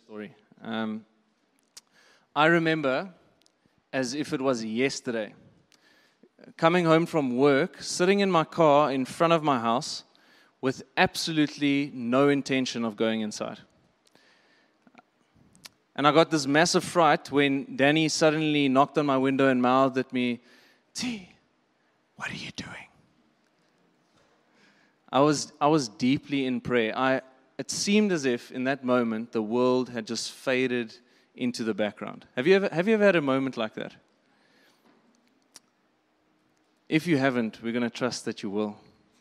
story. I remember as if it was yesterday, coming home from work, sitting in my car in front of my house with absolutely no intention of going inside. And I got this massive fright when Danny suddenly knocked on my window and mouthed at me, "T, what are you doing?" I was deeply in prayer. It seemed as if in that moment the world had just faded into the background. Have you ever had a moment like that? If you haven't, we're going to trust that you will.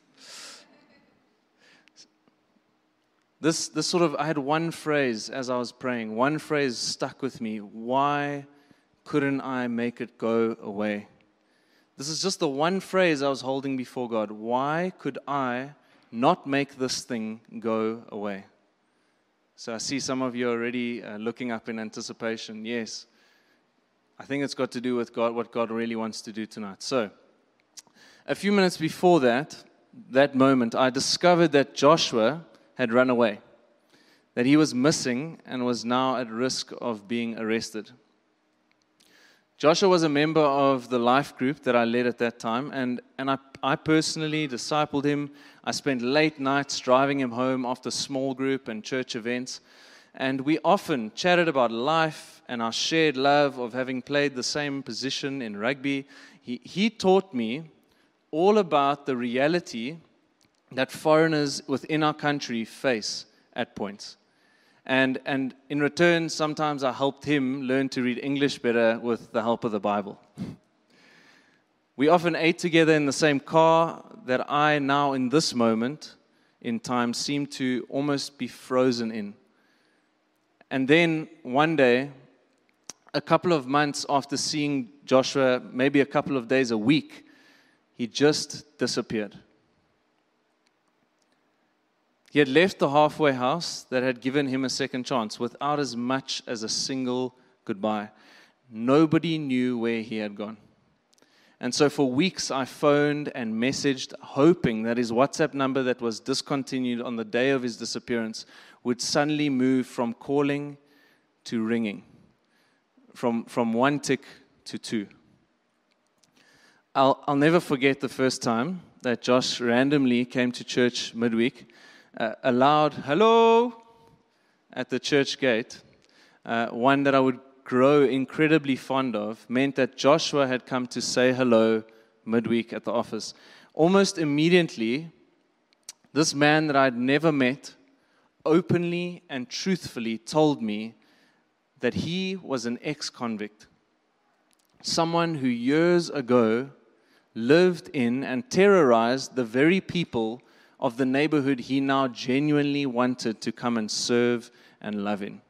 This sort of, I had one phrase as I was praying. One phrase stuck with me. Why couldn't I make it go away? This is just the one phrase I was holding before God. Why could I not make this thing go away? So I see some of you already looking up in anticipation. Yes, I think it's got to do with God, what God really wants to do tonight. So, a few minutes before that moment, I discovered that Joshua had run away, that he was missing and was now at risk of being arrested. Joshua was a member of the life group that I led at that time, and I personally discipled him. I spent late nights driving him home after small group and church events, and we often chatted about life and our shared love of having played the same position in rugby. He taught me all about the reality that foreigners within our country face at points. And in return, sometimes I helped him learn to read English better with the help of the Bible. We often ate together in the same car that I now, in this moment in time, seem to almost be frozen in. And then one day, a couple of months after seeing Joshua, maybe a couple of days a week, he just disappeared. He had left the halfway house that had given him a second chance without as much as a single goodbye. Nobody knew where he had gone. And so for weeks I phoned and messaged, hoping that his WhatsApp number that was discontinued on the day of his disappearance would suddenly move from calling to ringing, from one tick to two. I'll never forget the first time that Josh randomly came to church midweek. A loud hello at the church gate, one that I would grow incredibly fond of, meant that Joshua had come to say hello midweek at the office. Almost immediately, this man that I'd never met openly and truthfully told me that he was an ex-convict, someone who years ago lived in and terrorized the very people of the neighborhood he now genuinely wanted to come and serve and love in.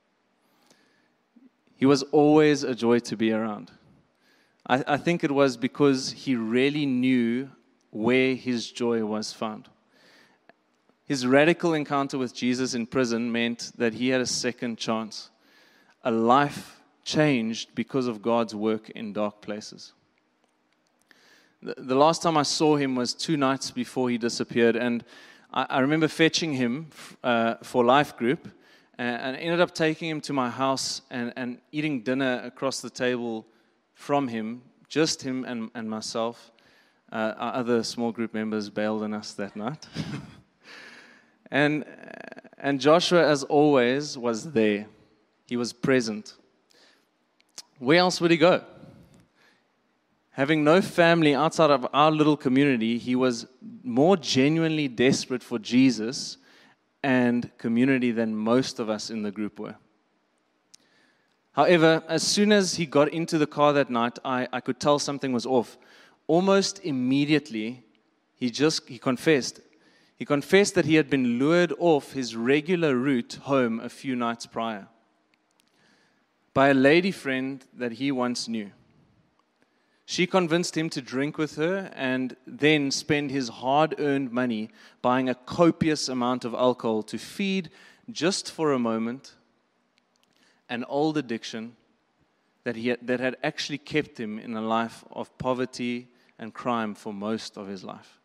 He was always a joy to be around. I think it was because he really knew where his joy was found. His radical encounter with Jesus in prison meant that he had a second chance. A life changed because of God's work in dark places. The last time I saw him was 2 nights before he disappeared, and I remember fetching him for life group, and ended up taking him to my house and eating dinner across the table from him, just him and myself. Our other small group members bailed on us that night. and Joshua, as always, was there. He was present. Where else would he go? Having no family outside of our little community, he was more genuinely desperate for Jesus and community than most of us in the group were. However, as soon as he got into the car that night, I could tell something was off. Almost immediately, he confessed. He confessed that he had been lured off his regular route home a few nights prior by a lady friend that he once knew. She convinced him to drink with her and then spend his hard-earned money buying a copious amount of alcohol to feed, just for a moment, an old addiction that had actually kept him in a life of poverty and crime for most of his life.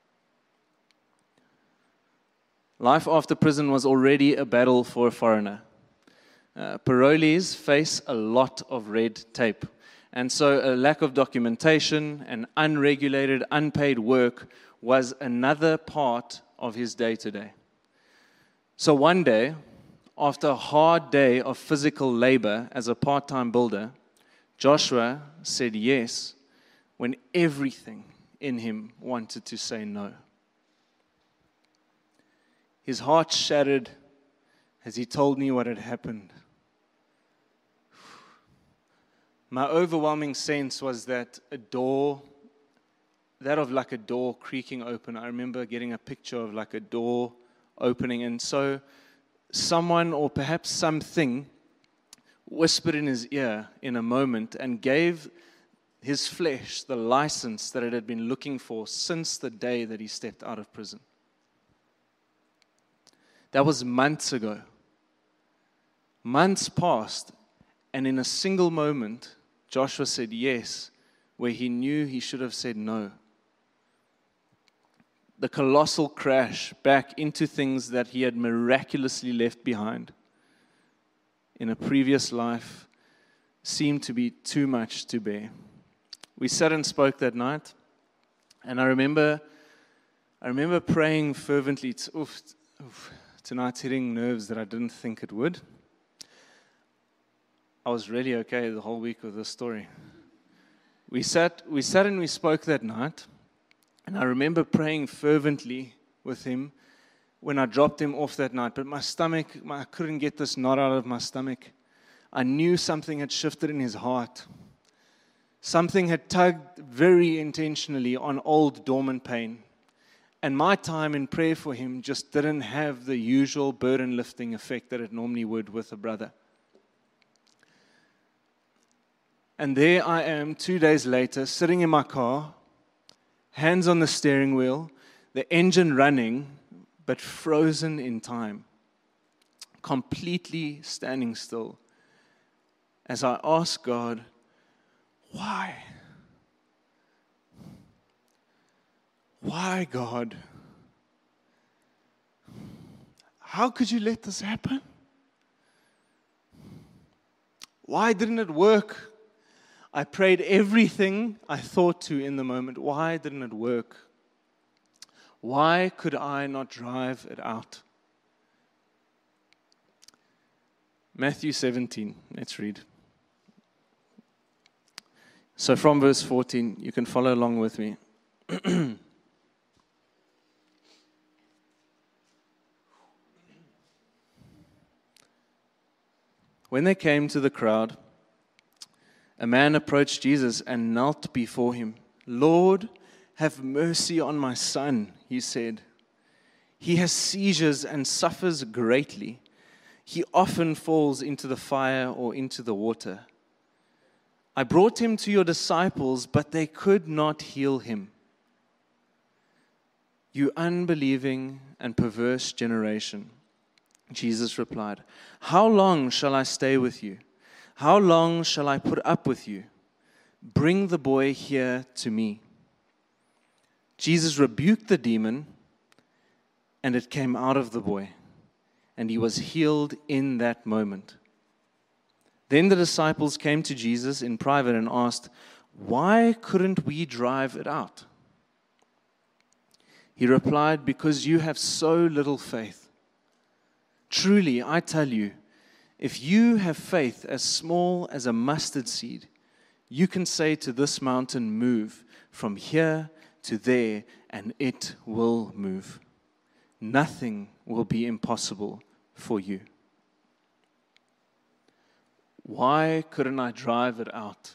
Life after prison was already a battle for a foreigner. Parolees face a lot of red tape. And so a lack of documentation and unregulated, unpaid work was another part of his day-to-day. So one day, after a hard day of physical labor as a part-time builder, Joshua said yes when everything in him wanted to say no. His heart shattered as he told me what had happened. My overwhelming sense was that a door creaking open. I remember getting a picture of like a door opening, and so someone or perhaps something whispered in his ear in a moment and gave his flesh the license that it had been looking for since the day that he stepped out of prison. That was months ago. Months passed, and in a single moment, Joshua said yes, where he knew he should have said no. The colossal crash back into things that he had miraculously left behind in a previous life seemed to be too much to bear. We sat and spoke that night, and I remember praying fervently. Tonight's hitting nerves that I didn't think it would. I was really okay the whole week with this story. We sat and we spoke that night, and I remember praying fervently with him when I dropped him off that night. But my stomach, I couldn't get this knot out of my stomach. I knew something had shifted in his heart. Something had tugged very intentionally on old dormant pain. And my time in prayer for him just didn't have the usual burden-lifting effect that it normally would with a brother. And there I am 2 days later, sitting in my car, hands on the steering wheel, the engine running, but frozen in time, completely standing still, as I ask God, why? Why, God? How could you let this happen? Why didn't it work? I prayed everything I thought to in the moment. Why didn't it work? Why could I not drive it out? Matthew 17, let's read. So from verse 14, you can follow along with me. When they came to the crowd, a man approached Jesus and knelt before him. "Lord, have mercy on my son," he said. "He has seizures and suffers greatly. He often falls into the fire or into the water. I brought him to your disciples, but they could not heal him." "You unbelieving and perverse generation," Jesus replied, "how long shall I stay with you? How long shall I put up with you? Bring the boy here to me." Jesus rebuked the demon, and it came out of the boy, and he was healed in that moment. Then the disciples came to Jesus in private and asked, "Why couldn't we drive it out?" He replied, "Because you have so little faith. Truly, I tell you, if you have faith as small as a mustard seed, you can say to this mountain, 'Move from here to there,' and it will move. Nothing will be impossible for you." Why couldn't I drive it out?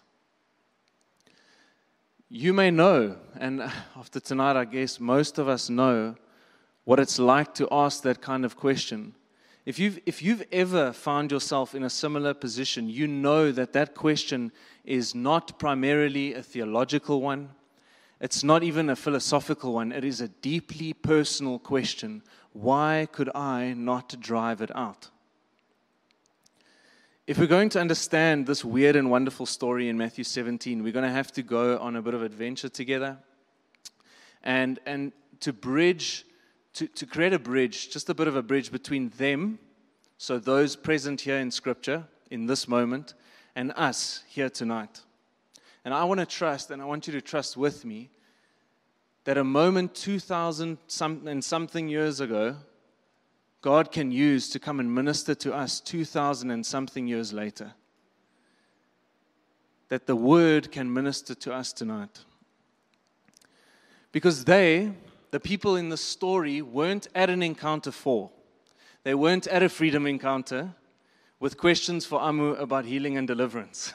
You may know, and after tonight, I guess most of us know what it's like to ask that kind of question. If you've ever found yourself in a similar position, you know that question is not primarily a theological one. It's not even a philosophical one. It is a deeply personal question. Why could I not drive it out? If we're going to understand this weird and wonderful story in Matthew 17, we're going to have to go on a bit of adventure together. And to create a bridge, just a bit of a bridge between them, So those present here in Scripture, in this moment, and us here tonight. And I want to trust, and I want you to trust with me, that a moment 2,000 and something years ago, God can use to come and minister to us 2,000 and something years later. That the Word can minister to us tonight. Because the people in the story, weren't at an encounter 4. They weren't at a freedom encounter with questions for Amu about healing and deliverance.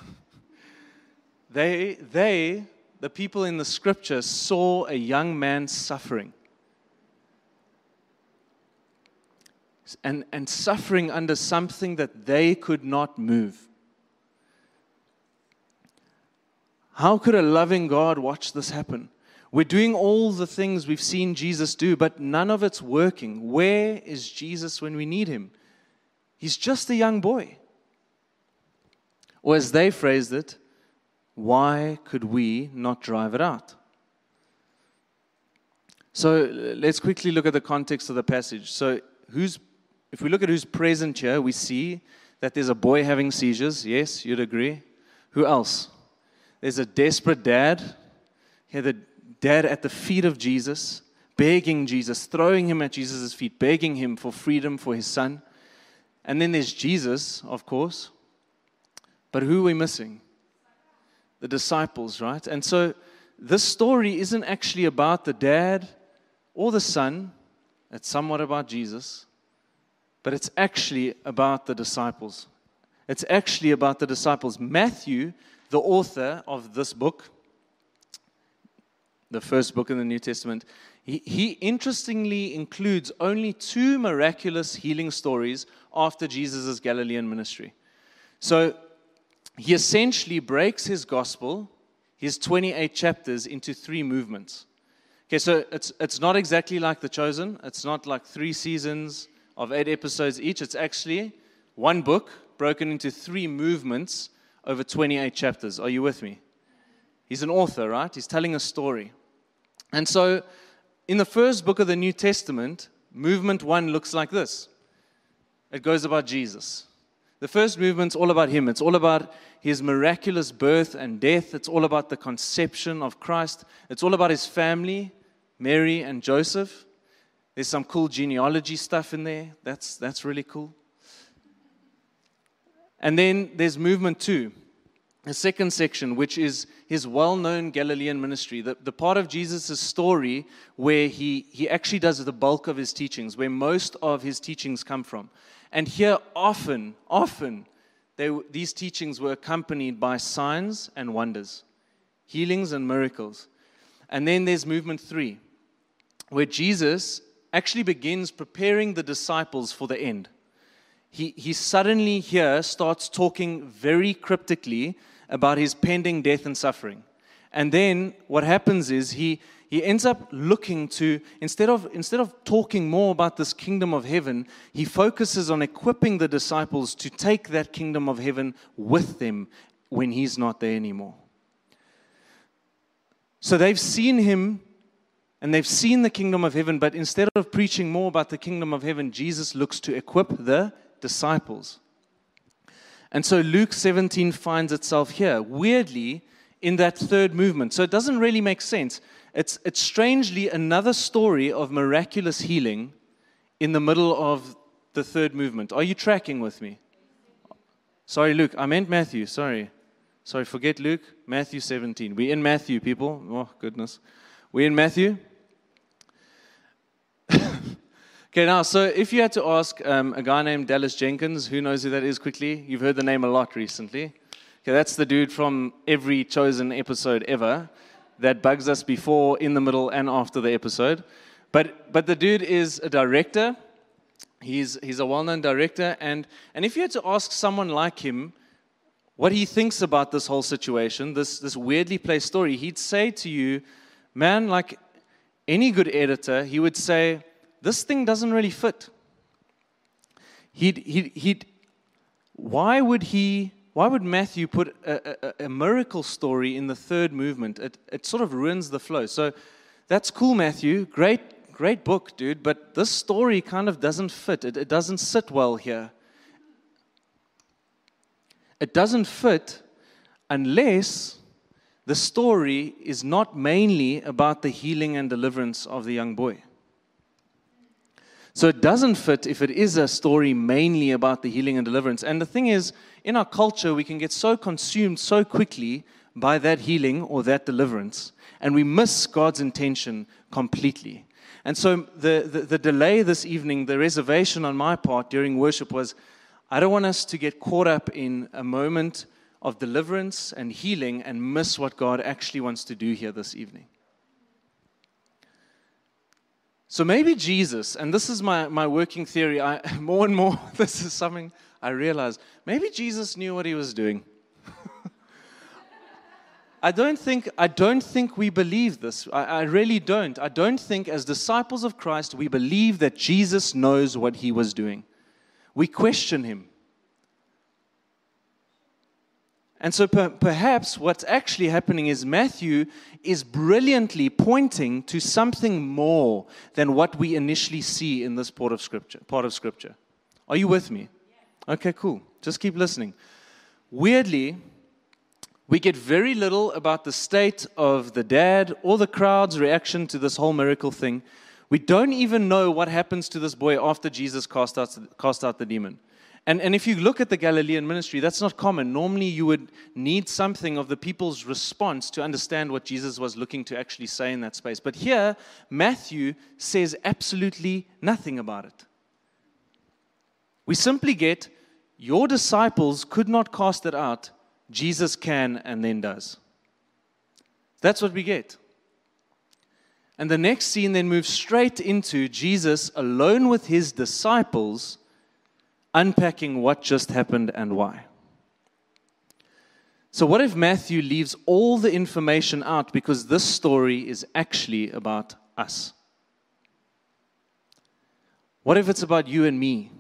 The people in the Scripture, saw a young man suffering. And suffering under something that they could not move. How could a loving God watch this happen? We're doing all the things we've seen Jesus do, but none of it's working. Where is Jesus when we need him? He's just a young boy. Or as they phrased it, why could we not drive it out? So let's quickly look at the context of the passage. So if we look at who's present here, we see that there's a boy having seizures. Yes, you'd agree. Who else? There's a desperate dad. Here, the dad at the feet of Jesus, begging Jesus, throwing him at Jesus' feet, begging him for freedom for his son. And then there's Jesus, of course. But who are we missing? The disciples, right? And so this story isn't actually about the dad or the son. It's somewhat about Jesus. But it's actually about the disciples. It's actually about the disciples. Matthew, the author of this book, the first book in the New Testament, he interestingly includes only 2 miraculous healing stories after Jesus' Galilean ministry. So he essentially breaks his gospel, his 28 chapters, into 3 movements. Okay, so it's not exactly like The Chosen. It's not like 3 seasons of 8 episodes each. It's actually one book broken into 3 movements over 28 chapters. Are you with me? He's an author, right? He's telling a story. And so, in the first book of the New Testament, movement 1 looks like this. It goes about Jesus. The first movement's all about him. It's all about his miraculous birth and death. It's all about the conception of Christ. It's all about his family, Mary and Joseph. There's some cool genealogy stuff in there. That's really cool. And then there's movement 2. A second section, which is his well-known Galilean ministry, the part of Jesus' story where he actually does the bulk of his teachings, where most of his teachings come from. And here often, these teachings were accompanied by signs and wonders, healings and miracles. And then there's movement 3, where Jesus actually begins preparing the disciples for the end. He suddenly here starts talking very cryptically about his pending death and suffering. And then what happens is he ends up looking to, instead of talking more about this kingdom of heaven, he focuses on equipping the disciples to take that kingdom of heaven with them when he's not there anymore. So they've seen him and they've seen the kingdom of heaven, but instead of preaching more about the kingdom of heaven, Jesus looks to equip the disciples. And so Luke 17 finds itself here, weirdly, in that third movement. So it doesn't really make sense. It's strangely another story of miraculous healing in the middle of the third movement. Are you tracking with me? Sorry, Luke. I meant Matthew. Sorry, forget Luke. Matthew 17. We're in Matthew, people. Oh, goodness. We're in Matthew. Okay, now, so if you had to ask a guy named Dallas Jenkins, who knows who that is quickly? You've heard the name a lot recently. Okay, that's the dude from every Chosen episode ever that bugs us before, in the middle, and after the episode. But the dude is a director. He's a well-known director. And if you had to ask someone like him what he thinks about this whole situation, this weirdly placed story, he'd say to you, man, like any good editor, he would say, this thing doesn't really fit. Why would Matthew put a miracle story in the third movement? It sort of ruins the flow. So that's cool, Matthew. Great book, dude. But this story kind of doesn't fit. It doesn't sit well here. it doesn't fit unless the story is not mainly about the healing and deliverance of the young boy. So it doesn't fit if it is a story mainly about the healing and deliverance. And the thing is, in our culture, we can get so consumed so quickly by that healing or that deliverance, and we miss God's intention completely. And so the delay this evening, the reservation on my part during worship was, I don't want us to get caught up in a moment of deliverance and healing and miss what God actually wants to do here this evening. So maybe Jesus, and this is my working theory, more and more, this is something I realize, maybe Jesus knew what he was doing. I don't think we believe this. I really don't. I don't think as disciples of Christ we believe that Jesus knows what he was doing. We question him. And so perhaps what's actually happening is Matthew is brilliantly pointing to something more than what we initially see in this part of Scripture. Are you with me? Okay, cool. Just keep listening. Weirdly, we get very little about the state of the dad or the crowd's reaction to this whole miracle thing. We don't even know what happens to this boy after Jesus cast out the demon. And if you look at the Galilean ministry, that's not common. Normally, you would need something of the people's response to understand what Jesus was looking to actually say in that space. But here, Matthew says absolutely nothing about it. We simply get, your disciples could not cast it out. Jesus can and then does. That's what we get. And the next scene then moves straight into Jesus alone with his disciples, unpacking what just happened and why. So what if Matthew leaves all the information out because this story is actually about us? What if it's about you and me?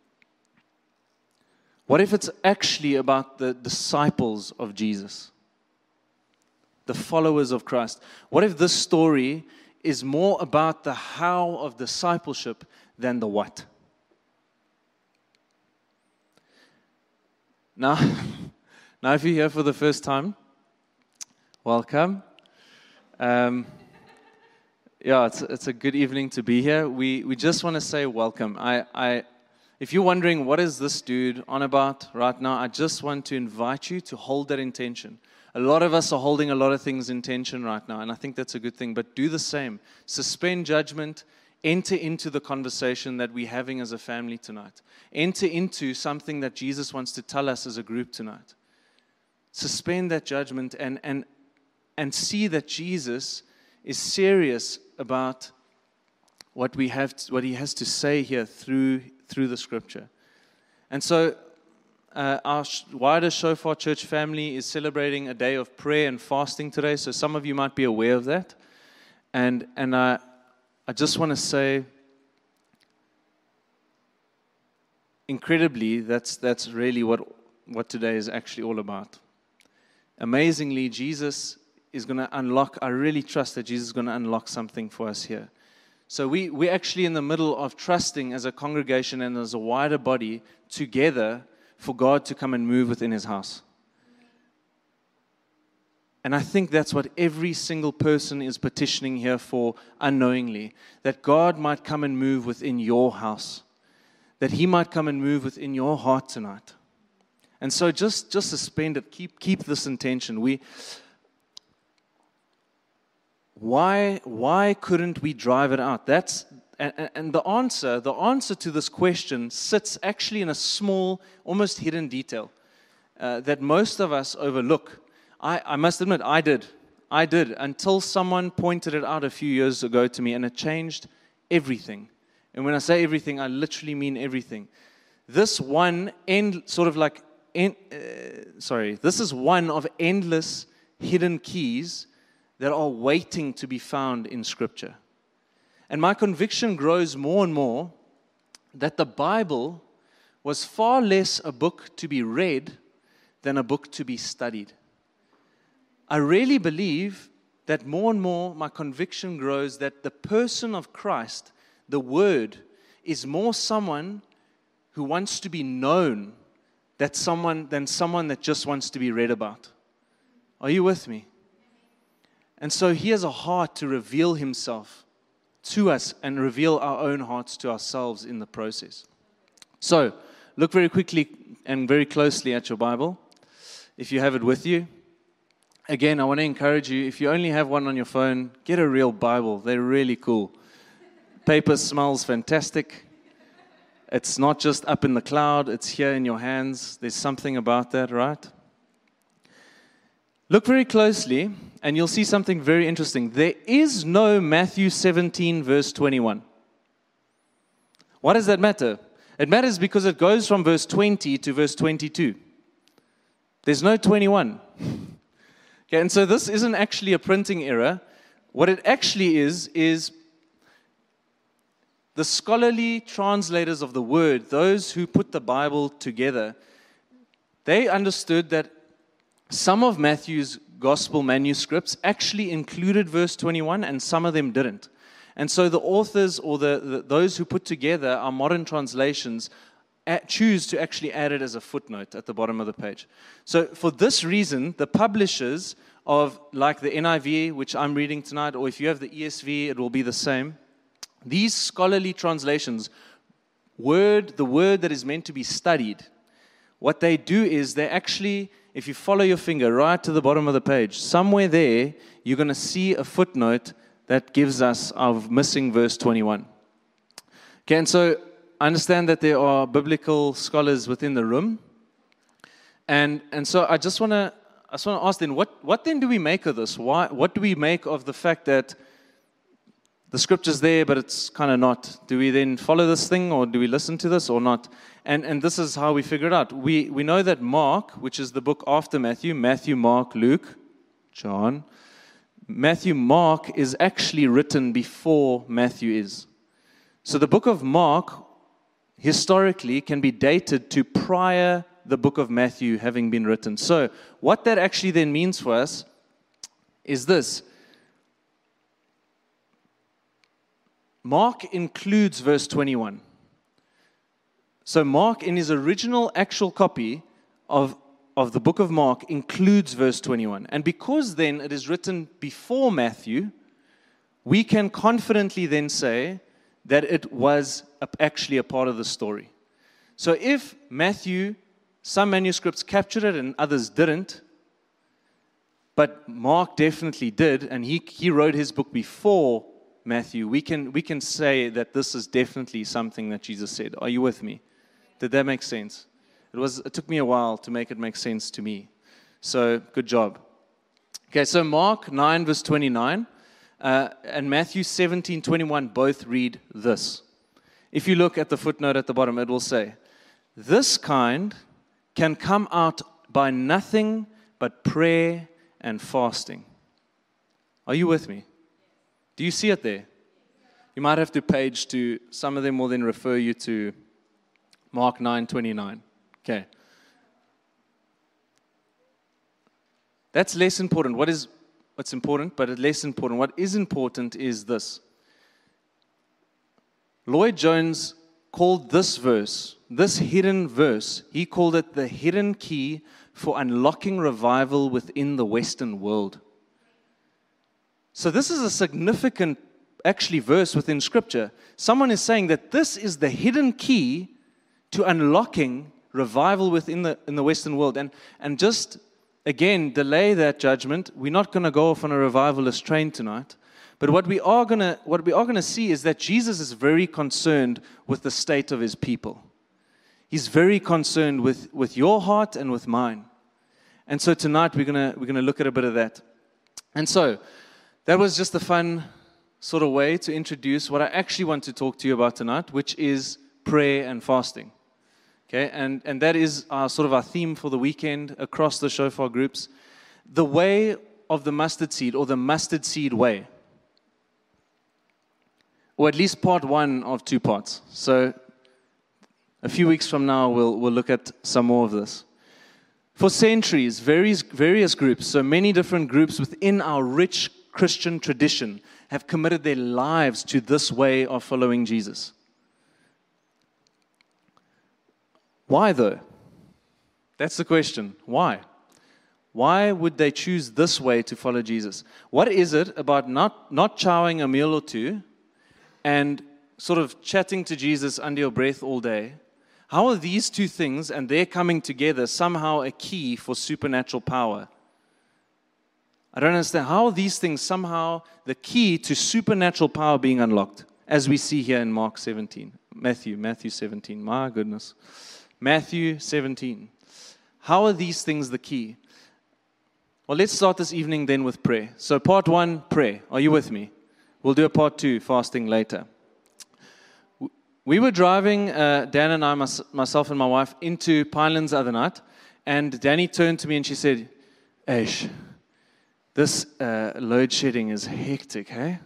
What if it's actually about the disciples of Jesus? The followers of Christ? What if this story is more about the how of discipleship than the what? Now, if you're here for the first time, welcome. It's a good evening to be here. We just want to say welcome. If you're wondering what is this dude on about right now, I just want to invite you to hold that intention. A lot of us are holding a lot of things in tension right now, and I think that's a good thing. But do the same. Suspend judgment. Enter into the conversation that we're having as a family tonight. Enter into something that Jesus wants to tell us as a group tonight. Suspend that judgment and see that Jesus is serious about what he has to say here through the Scripture. And so our wider Shofar Church family is celebrating a day of prayer and fasting today. So some of you might be aware of that. And I just want to say, incredibly, that's really what today is actually all about. Amazingly, Jesus is going to unlock, I really trust that Jesus is going to unlock something for us here. So we're actually in the middle of trusting as a congregation and as a wider body together for God to come and move within His house. And I think that's what every single person is petitioning here for unknowingly, that God might come and move within your house, that He might come and move within your heart tonight. And so just suspend it, keep this intention. Why couldn't we drive it out? And the answer to this question sits actually in a small, almost hidden detail that most of us overlook. I must admit, I did, until someone pointed it out a few years ago to me, and it changed everything. And when I say everything, I literally mean everything. This is one of endless hidden keys that are waiting to be found in Scripture. And my conviction grows more and more that the Bible was far less a book to be read than a book to be studied. I really believe that more and more my conviction grows that the person of Christ, the Word, is more someone who wants to be known than someone that just wants to be read about. Are you with me? And so he has a heart to reveal himself to us and reveal our own hearts to ourselves in the process. So, look very quickly and very closely at your Bible, if you have it with you. Again, I want to encourage you, if you only have one on your phone, get a real Bible. They're really cool. Paper smells fantastic. It's not just up in the cloud, it's here in your hands. There's something about that, right? Look very closely, and you'll see something very interesting. There is no Matthew 17, verse 21. Why does that matter? It matters because it goes from verse 20 to verse 22. There's no 21. Okay, and so this isn't actually a printing error. What it actually is the scholarly translators of the word, those who put the Bible together, they understood that some of Matthew's gospel manuscripts actually included verse 21 and some of them didn't. And so the authors or those who put together our modern translations choose to actually add it as a footnote at the bottom of the page. So for this reason, the publishers of like the NIV, which I'm reading tonight, or if you have the ESV, it will be the same. These scholarly translations, the word that is meant to be studied, what they do is they actually, if you follow your finger right to the bottom of the page, somewhere there, you're going to see a footnote that gives us our missing verse 21. Okay, and so I understand that there are biblical scholars within the room. And so I just want to ask then, what then do we make of this? What do we make of the fact that the scripture's there, but it's kind of not? Do we then follow this thing, or do we listen to this, or not? And this is how we figure it out. We know that Mark, which is the book after Matthew, Mark, Luke, John, Mark is actually written before Matthew is. So the book of Mark, historically, can be dated to prior the book of Matthew having been written. So what that actually then means for us is this. Mark includes verse 21. So Mark, in his original actual copy of the book of Mark, includes verse 21. And because then it is written before Matthew, we can confidently then say that it was actually a part of the story. So if Matthew, some manuscripts captured it and others didn't, but Mark definitely did, and he wrote his book before Matthew, we can say that this is definitely something that Jesus said. Are you with me? Did that make sense? It took me a while to make it make sense to me. So, good job. Okay, so Mark 9, verse 29, and Matthew 17, 21 both read this. If you look at the footnote at the bottom, it will say, "This kind can come out by nothing but prayer and fasting." Are you with me? Do you see it there? You might have to page to, some of them will then refer you to Mark 9:29. Okay. That's less important. What's important, but less important. What is important is this. Lloyd Jones called this verse, this hidden verse, he called it the hidden key for unlocking revival within the Western world. So this is a significant, actually, verse within Scripture. Someone is saying that this is the hidden key to unlocking revival within the Western world. And just, again, delay that judgment. We're not going to go off on a revivalist train tonight. But what we are going to see is that Jesus is very concerned with the state of his people. He's very concerned with your heart and with mine. And so tonight we're going to look at a bit of that. And so that was just a fun sort of way to introduce what I actually want to talk to you about tonight, which is prayer and fasting. Okay, and that is sort of our theme for the weekend across the Shofar groups. The way of the mustard seed, or the mustard seed way. Or at least part one of two parts. So a few weeks from now, we'll look at some more of this. For centuries, various groups, so many different groups within our rich Christian tradition have committed their lives to this way of following Jesus. Why though? That's the question. Why? Why would they choose this way to follow Jesus? What is it about not chowing a meal or two and sort of chatting to Jesus under your breath all day? How are these two things and their coming together somehow a key for supernatural power? I don't understand. How are these things somehow the key to supernatural power being unlocked, as we see here in Matthew 17. My goodness. Matthew 17. How are these things the key? Well, let's start this evening then with prayer. So part 1, prayer. Are you with me? We'll do a part 2, fasting, later. We were driving, Dan and I, myself and my wife, into Pinelands the other night, and Danny turned to me and she said, Ash, this load shedding is hectic, hey?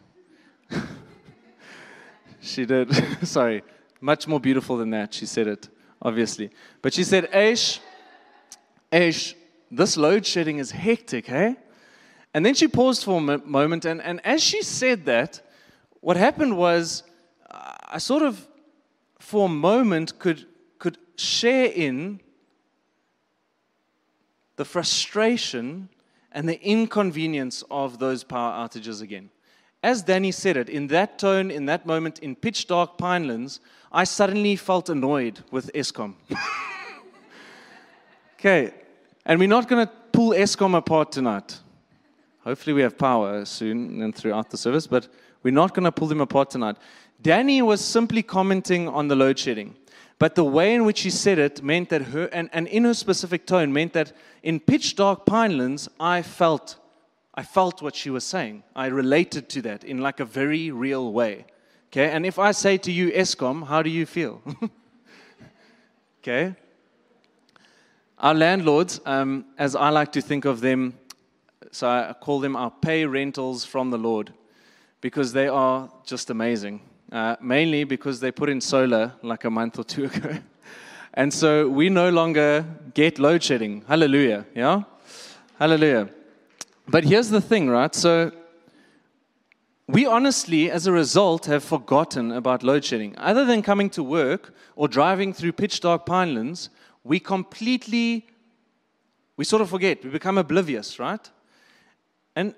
She did. Sorry. Much more beautiful than that, she said it, obviously. But she said, Ash, this load shedding is hectic, hey? And then she paused for a moment, and as she said that, what happened was, I sort of, for a moment, could share in the frustration and the inconvenience of those power outages again. As Danny said it, in that tone, in that moment, in pitch dark Pinelands, I suddenly felt annoyed with Eskom. Okay, and we're not going to pull Eskom apart tonight. Hopefully we have power soon and throughout the service, but we're not going to pull them apart tonight. Danny was simply commenting on the load shedding, but the way in which she said it meant that her, and in her specific tone, meant that in pitch dark Pinelands, I felt what she was saying. I related to that in like a very real way. Okay, and if I say to you, Eskom, how do you feel? Okay. Our landlords, as I like to think of them, so I call them our pay rentals from the Lord, because they are just amazing. Mainly because they put in solar like a month or 2 ago. And so we no longer get load shedding. Hallelujah, yeah? Hallelujah. But here's the thing, right? So we honestly, as a result, have forgotten about load shedding. Other than coming to work or driving through pitch dark Pinelands, we sort of forget. We become oblivious, right? And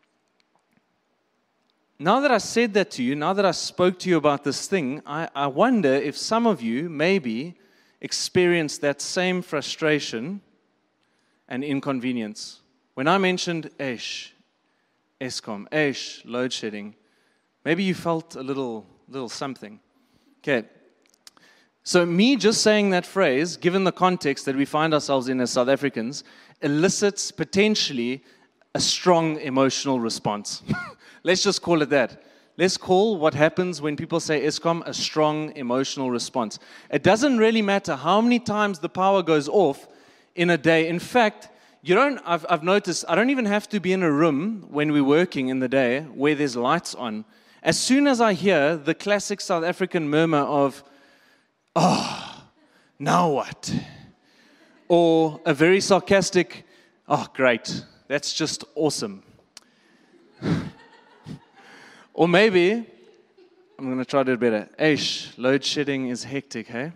now that I said that to you, now that I spoke to you about this thing, I wonder if some of you maybe experienced that same frustration and inconvenience. When I mentioned Eskom, load shedding, maybe you felt a little something. Okay. So me just saying that phrase, given the context that we find ourselves in as South Africans, elicits potentially a strong emotional response. Let's just call it that. Let's call what happens when people say Eskom a strong emotional response. It doesn't really matter how many times the power goes off in a day. In fact, I've noticed, I don't even have to be in a room when we're working in the day where there's lights on. As soon as I hear the classic South African murmur of, oh, now what? Or a very sarcastic, oh, great, that's just awesome. Or maybe, I'm going to try to do it better. Load shedding is hectic, hey?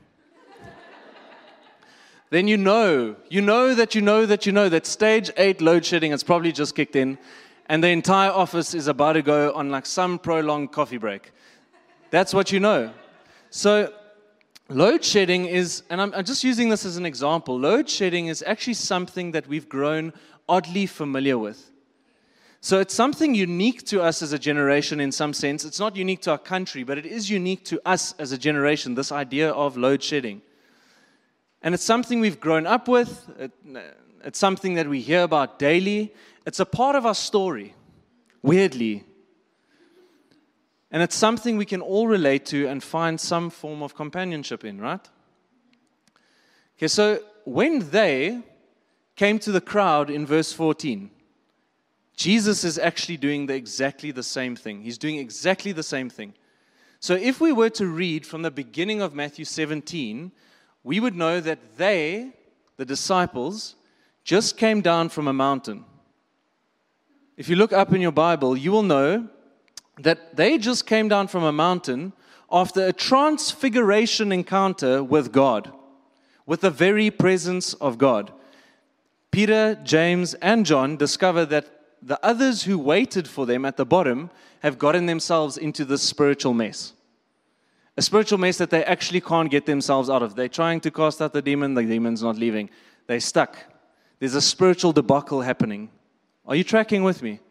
Then you know that stage 8 load shedding has probably just kicked in, and the entire office is about to go on like some prolonged coffee break. That's what you know. So load shedding is, and I'm just using this as an example, load shedding is actually something that we've grown oddly familiar with. So it's something unique to us as a generation in some sense. It's not unique to our country, but it is unique to us as a generation, this idea of load shedding. And it's something we've grown up with. It's something that we hear about daily. It's a part of our story, weirdly. And it's something we can all relate to and find some form of companionship in, right? Okay, so when they came to the crowd in verse 14, Jesus is actually doing exactly the same thing. He's doing exactly the same thing. So if we were to read from the beginning of Matthew 17, we would know that they, the disciples, just came down from a mountain. If you look up in your Bible, you will know that they just came down from a mountain after a transfiguration encounter with God. with the very presence of God. Peter, James, and John discover that the others who waited for them at the bottom have gotten themselves into this spiritual mess. A spiritual mess that they actually can't get themselves out of. They're trying to cast out the demon's not leaving. They're stuck. There's a spiritual debacle happening. Are you tracking with me?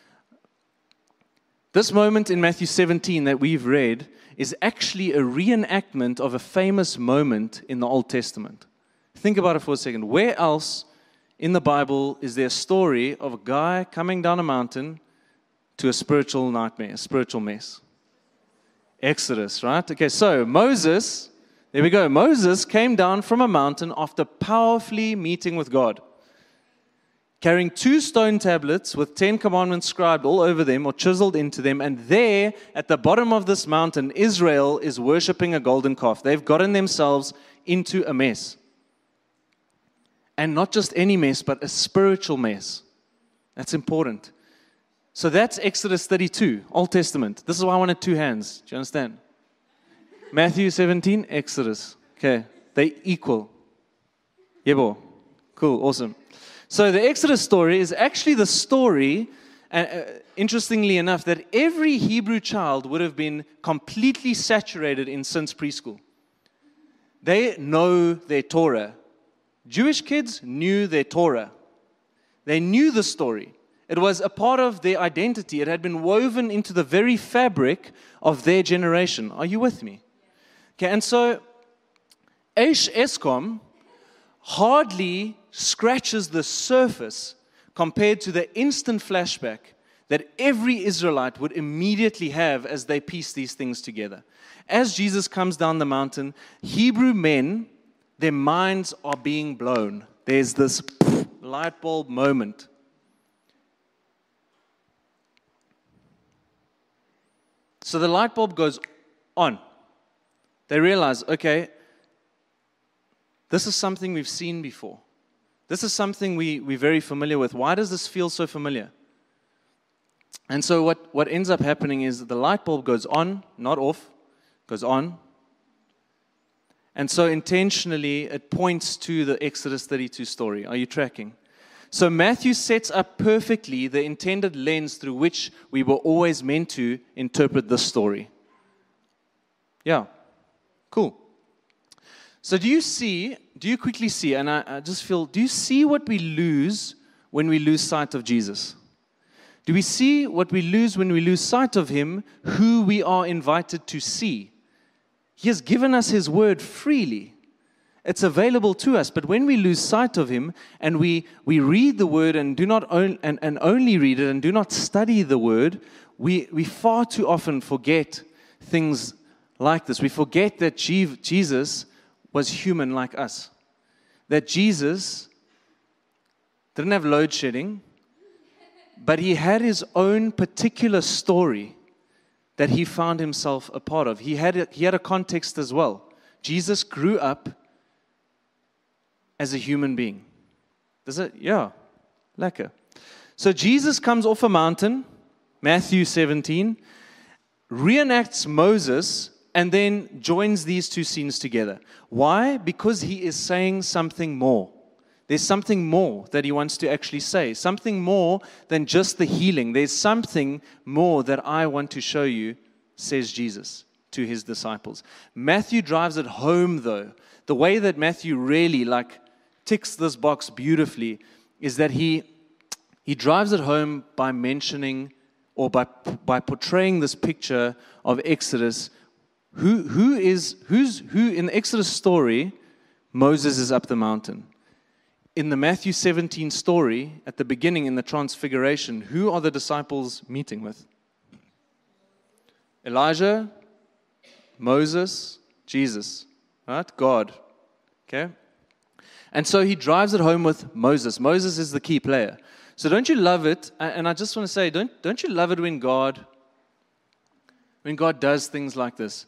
This moment in Matthew 17 that we've read is actually a reenactment of a famous moment in the Old Testament. Think about it for a second. Where else in the Bible is there a story of a guy coming down a mountain to a spiritual nightmare, a spiritual mess? Exodus, right? Okay, so Moses, there we go. Moses came down from a mountain after powerfully meeting with God, carrying 2 stone tablets with 10 commandments scribed all over them or chiseled into them. And there, at the bottom of this mountain, Israel is worshiping a golden calf. They've gotten themselves into a mess. And not just any mess, but a spiritual mess. That's important. So that's Exodus 32, Old Testament. This is why I wanted 2 hands. Do you understand? Matthew 17, Exodus. Okay, they equal. Yebo. Cool, awesome. So the Exodus story is actually the story, interestingly enough, that every Hebrew child would have been completely saturated in since preschool. They know their Torah. Jewish kids knew their Torah. They knew the story. It was a part of their identity. It had been woven into the very fabric of their generation. Are you with me? Okay, and so Aish Eskom hardly scratches the surface compared to the instant flashback that every Israelite would immediately have as they piece these things together. As Jesus comes down the mountain, Hebrew men, their minds are being blown. There's this light bulb moment. So the light bulb goes on. They realize, okay, this is something we've seen before. This is something we're very familiar with. Why does this feel so familiar? And so what ends up happening is that the light bulb goes on, not off, goes on. And so intentionally, it points to the Exodus 32 story. Are you tracking? So Matthew sets up perfectly the intended lens through which we were always meant to interpret this story. Yeah, cool. So do you quickly see, and I just feel, do you see what we lose when we lose sight of Jesus? Do we see what we lose when we lose sight of Him, who we are invited to see? He has given us His word freely. It's available to us, but when we lose sight of Him and we read the word and do not and only read it and do not study the word, we far too often forget things like this. We forget that Jesus was human like us. That Jesus didn't have load shedding, but He had His own particular story that He found Himself a part of. He had a context as well. Jesus grew up as a human being. Does it? Yeah. Lekker. So Jesus comes off a mountain, Matthew 17, reenacts Moses, and then joins these 2 scenes together. Why? Because He is saying something more. There's something more that He wants to actually say. Something more than just the healing. There's something more that I want to show you, says Jesus to His disciples. Matthew drives it home, though. The way that Matthew really ticks this box beautifully is that he drives it home by mentioning or by portraying this picture of Exodus. Who in the Exodus story, Moses is up the mountain. In the Matthew 17 story, at the beginning in the Transfiguration, who are the disciples meeting with? Elijah, Moses, Jesus, right? God. Okay? And so He drives it home with Moses. Moses is the key player. So don't you love it? And I just want to say, don't you love it when God does things like this?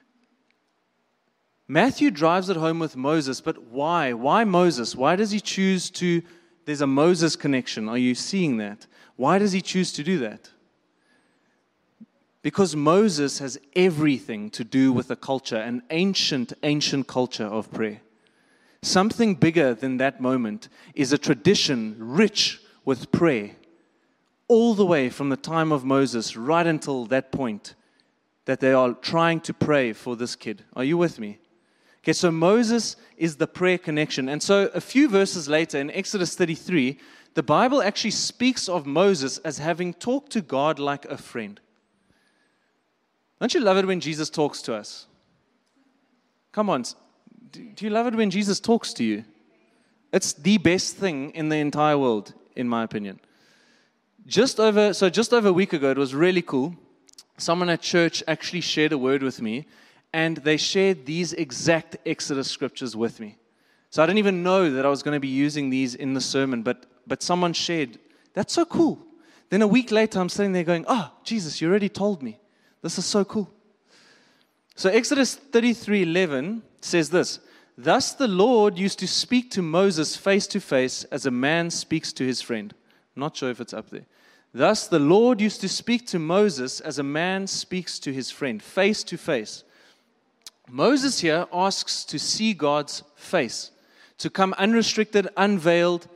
Matthew drives it home with Moses, but why? Why Moses? Why does he choose to? There's a Moses connection. Are you seeing that? Why does he choose to do that? Because Moses has everything to do with the culture, an ancient culture of prayer. something bigger than that moment is a tradition rich with prayer, all the way from the time of Moses right until that point that they are trying to pray for this kid. Are you with me? Okay, so Moses is the prayer connection. And so a few verses later in Exodus 33, the Bible actually speaks of Moses as having talked to God like a friend. Don't you love it when Jesus talks to us? Come on, do you love it when Jesus talks to you? It's the best thing in the entire world, in my opinion. Just over a week ago, it was really cool. Someone at church actually shared a word with me, and they shared these exact Exodus scriptures with me. So I didn't even know that I was going to be using these in the sermon, but someone shared. That's so cool. Then a week later, I'm sitting there going, oh, Jesus, you already told me. This is so cool. So Exodus 33:11 says this, "Thus the Lord used to speak to Moses face to face as a man speaks to his friend." I'm not sure if it's up there. Thus the Lord used to speak to Moses as a man speaks to his friend, face to face. Moses here asks to see God's face, to come unrestricted, unveiled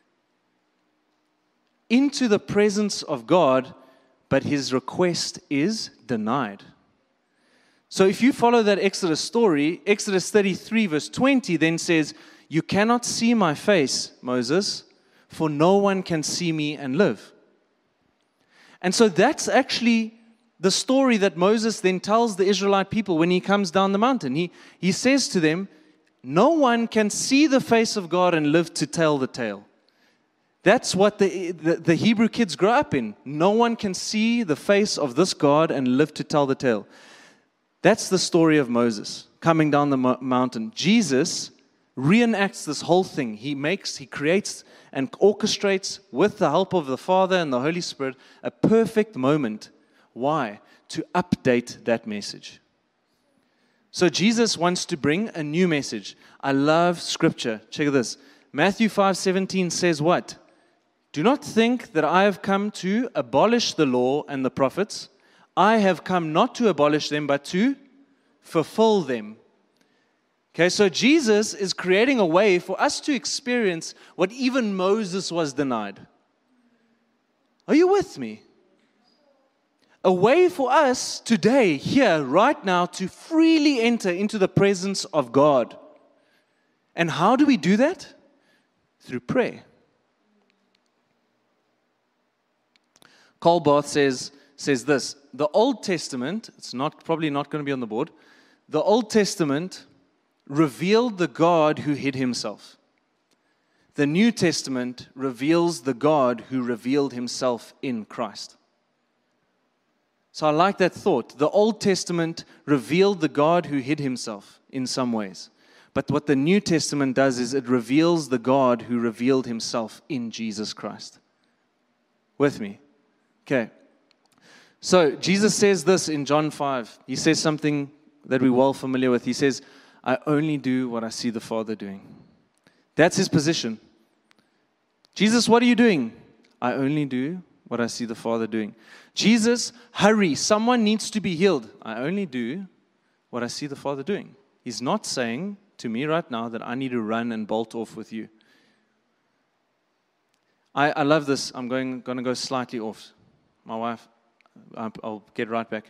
into the presence of God, but his request is denied. So if you follow that Exodus story, Exodus 33 verse 20 then says, "You cannot see my face, Moses, for no one can see me and live." And so that's actually the story that Moses then tells the Israelite people when he comes down the mountain. He says to them, no one can see the face of God and live to tell the tale. That's what the Hebrew kids grow up in. No one can see the face of this God and live to tell the tale. That's the story of Moses coming down the mountain. Jesus reenacts this whole thing. He creates and orchestrates with the help of the Father and the Holy Spirit a perfect moment. Why? To update that message. So Jesus wants to bring a new message. I love Scripture. Check this. Matthew 5:17 says what? "Do not think that I have come to abolish the law and the prophets. I have come not to abolish them, but to fulfill them." Okay, so Jesus is creating a way for us to experience what even Moses was denied. Are you with me? A way for us today, here, right now, to freely enter into the presence of God. And how do we do that? Through prayer. Karl Barth says this, the Old Testament, it's probably not going to be on the board, the Old Testament revealed the God who hid himself. The New Testament reveals the God who revealed himself in Christ. So I like that thought. The Old Testament revealed the God who hid himself in some ways. But what the New Testament does is it reveals the God who revealed himself in Jesus Christ. With me? Okay. So Jesus says this in John 5. He says something that we're well familiar with. He says, "I only do what I see the Father doing." That's his position. Jesus, what are you doing? "I only do what I see the Father doing." Jesus, hurry, someone needs to be healed. "I only do what I see the Father doing." He's not saying to me right now that I need to run and bolt off with you. I love this. I'm going to go slightly off. My wife, I'll get right back.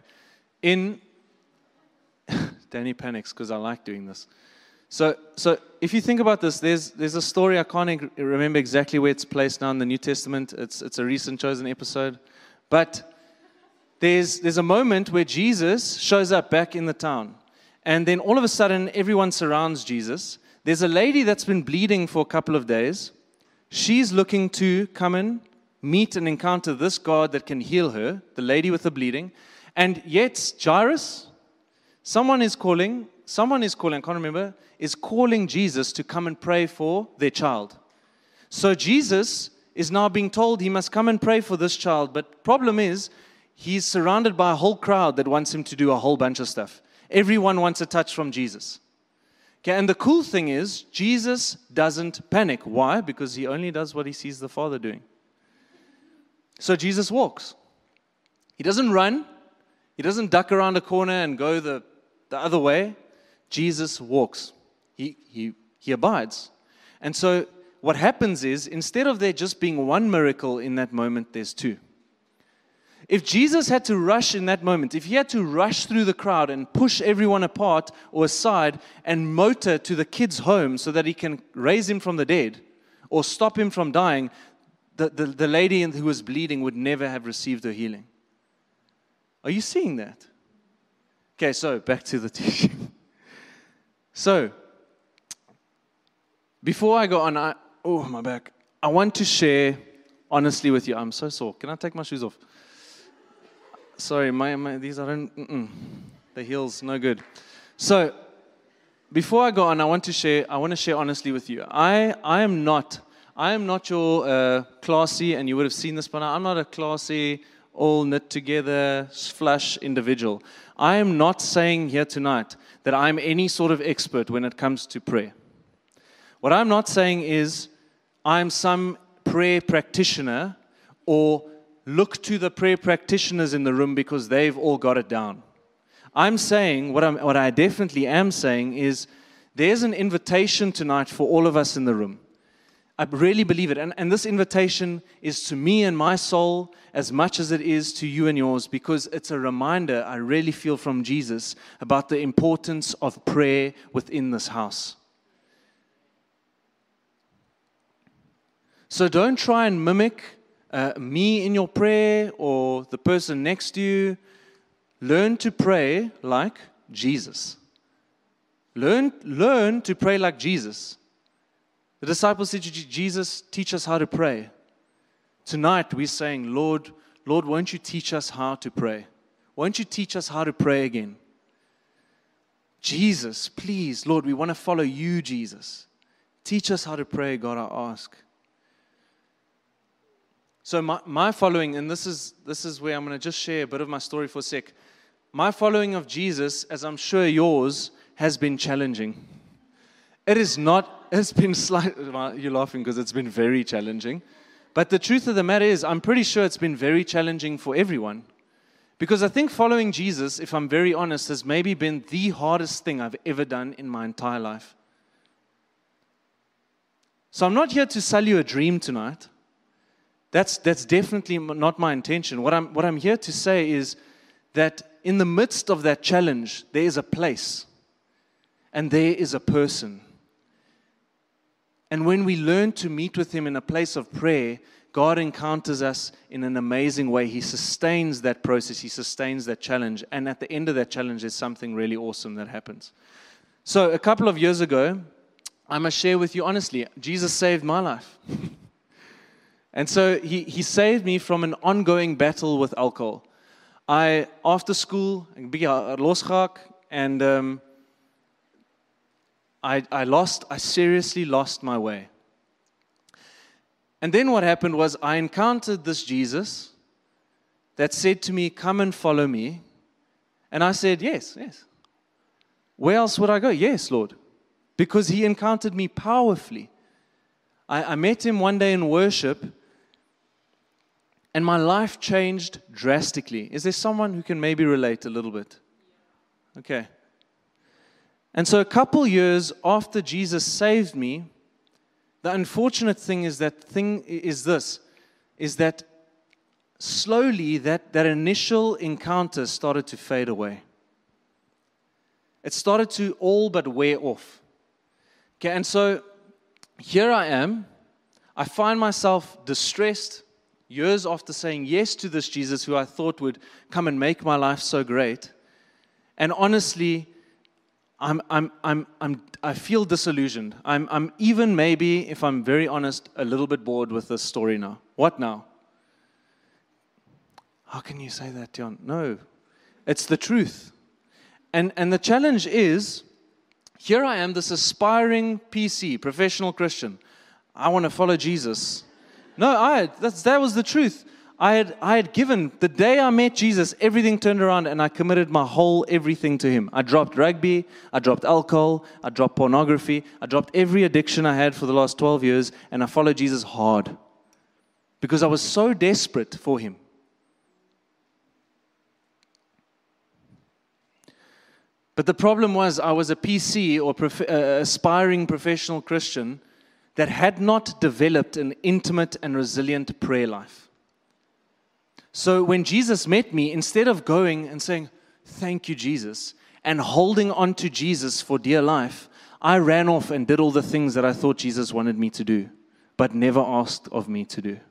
Danny panics because I like doing this. So if you think about this, there's a story, I can't remember exactly where it's placed now in the New Testament. It's a recent chosen episode. But there's a moment where Jesus shows up back in the town. And then all of a sudden, everyone surrounds Jesus. There's a lady that's been bleeding for a couple of days. She's looking to come and meet and encounter this God that can heal her, the lady with the bleeding. And yet, Jairus, someone is calling, I can't remember, is calling Jesus to come and pray for their child. So Jesus is now being told he must come and pray for this child. But problem is, he's surrounded by a whole crowd that wants him to do a whole bunch of stuff. Everyone wants a touch from Jesus. Okay, and the cool thing is, Jesus doesn't panic. Why? Because he only does what he sees the Father doing. So Jesus walks. He doesn't run. He doesn't duck around a corner and go the other way. Jesus walks. He He abides. And so what happens is, instead of there just being one miracle in that moment, there's two. If Jesus had to rush in that moment, if he had to rush through the crowd and push everyone apart or aside and motor to the kid's home so that he can raise him from the dead or stop him from dying, the lady who was bleeding would never have received her healing. Are you seeing that? Okay, so back to the teaching. So, before I go on, my back. I want to share honestly with you. I'm so sore. Can I take my shoes off? Sorry, these the heels, no good. So, before I go on, I want to share honestly with you. I am not your classy, and you would have seen this by now. I'm not a classy, all knit together, flush individual. I am not saying here tonight that I'm any sort of expert when it comes to prayer. What I'm not saying is I'm some prayer practitioner or look to the prayer practitioners in the room because they've all got it down. I'm saying, what I definitely am saying is there's an invitation tonight for all of us in the room. I really believe it. And this invitation is to me and my soul as much as it is to you and yours, because it's a reminder I really feel from Jesus about the importance of prayer within this house. So don't try and mimic me in your prayer or the person next to you. Learn to pray like Jesus. Learn to pray like Jesus. The disciples said to Jesus, teach us how to pray. Tonight we're saying, Lord, won't you teach us how to pray? Won't you teach us how to pray again? Jesus, please, Lord, we want to follow you, Jesus. Teach us how to pray, God, I ask. So my following, and this is where I'm going to just share a bit of my story for a sec. My following of Jesus, as I'm sure yours, has been challenging. It's been you're laughing because it's been very challenging. But the truth of the matter is, I'm pretty sure it's been very challenging for everyone. Because I think following Jesus, if I'm very honest, has maybe been the hardest thing I've ever done in my entire life. So I'm not here to sell you a dream tonight. That's definitely not my intention. What I'm here to say is that in the midst of that challenge, there is a place and there is a person. And when we learn to meet with Him in a place of prayer, God encounters us in an amazing way. He sustains that process. He sustains that challenge. And at the end of that challenge, there's something really awesome that happens. So a couple of years ago, I must share with you honestly, Jesus saved my life. And so he saved me from an ongoing battle with alcohol. After school, ek bietjie losgehak, and I seriously lost my way. And then what happened was I encountered this Jesus that said to me, come and follow me. And I said, yes. Where else would I go? Yes, Lord. Because He encountered me powerfully. I met Him one day in worship, and my life changed drastically. Is there someone who can maybe relate a little bit? Okay. And so a couple years after Jesus saved me, the unfortunate thing is that slowly that initial encounter started to fade away. It started to all but wear off. Okay, and so here I am. I find myself distressed years after saying yes to this Jesus who I thought would come and make my life so great. And honestly, I feel disillusioned. I'm even maybe, if I'm very honest, a little bit bored with this story now. What now? How can you say that, John? No, it's the truth. And the challenge is, here I am, this aspiring PC, professional Christian. I want to follow Jesus. No, that was the truth. I had given, the day I met Jesus, everything turned around and I committed my whole everything to Him. I dropped rugby, I dropped alcohol, I dropped pornography, I dropped every addiction I had for the last 12 years, and I followed Jesus hard because I was so desperate for Him. But the problem was I was a PC or aspiring professional Christian that had not developed an intimate and resilient prayer life. So when Jesus met me, instead of going and saying, "Thank you, Jesus," and holding on to Jesus for dear life, I ran off and did all the things that I thought Jesus wanted me to do, but never asked of me to do.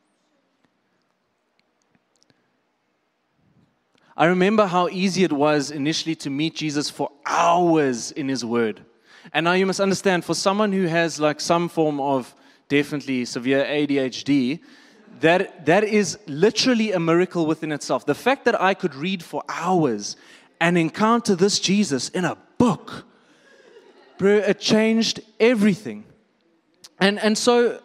I remember how easy it was initially to meet Jesus for hours in His Word. And now you must understand, for someone who has like some form of definitely severe ADHD, that is literally a miracle within itself. The fact that I could read for hours and encounter this Jesus in a book, bro, it changed everything. And so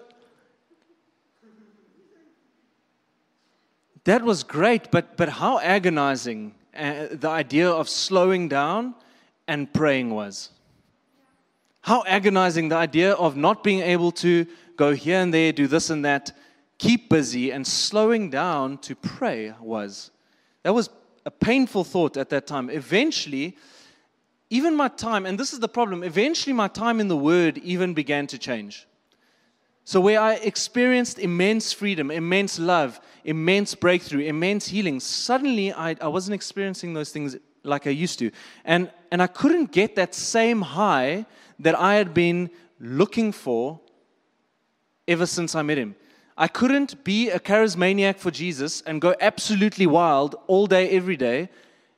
that was great, but how agonizing the idea of slowing down and praying was. How agonizing the idea of not being able to go here and there, do this and that, keep busy, and slowing down to pray was. That was a painful thought at that time. Eventually, even my time, and this is the problem, eventually my time in the Word even began to change. So where I experienced immense freedom, immense love, immense breakthrough, immense healing, suddenly I wasn't experiencing those things like I used to. And I couldn't get that same high that I had been looking for ever since I met Him. I couldn't be a charismaniac for Jesus and go absolutely wild all day, every day.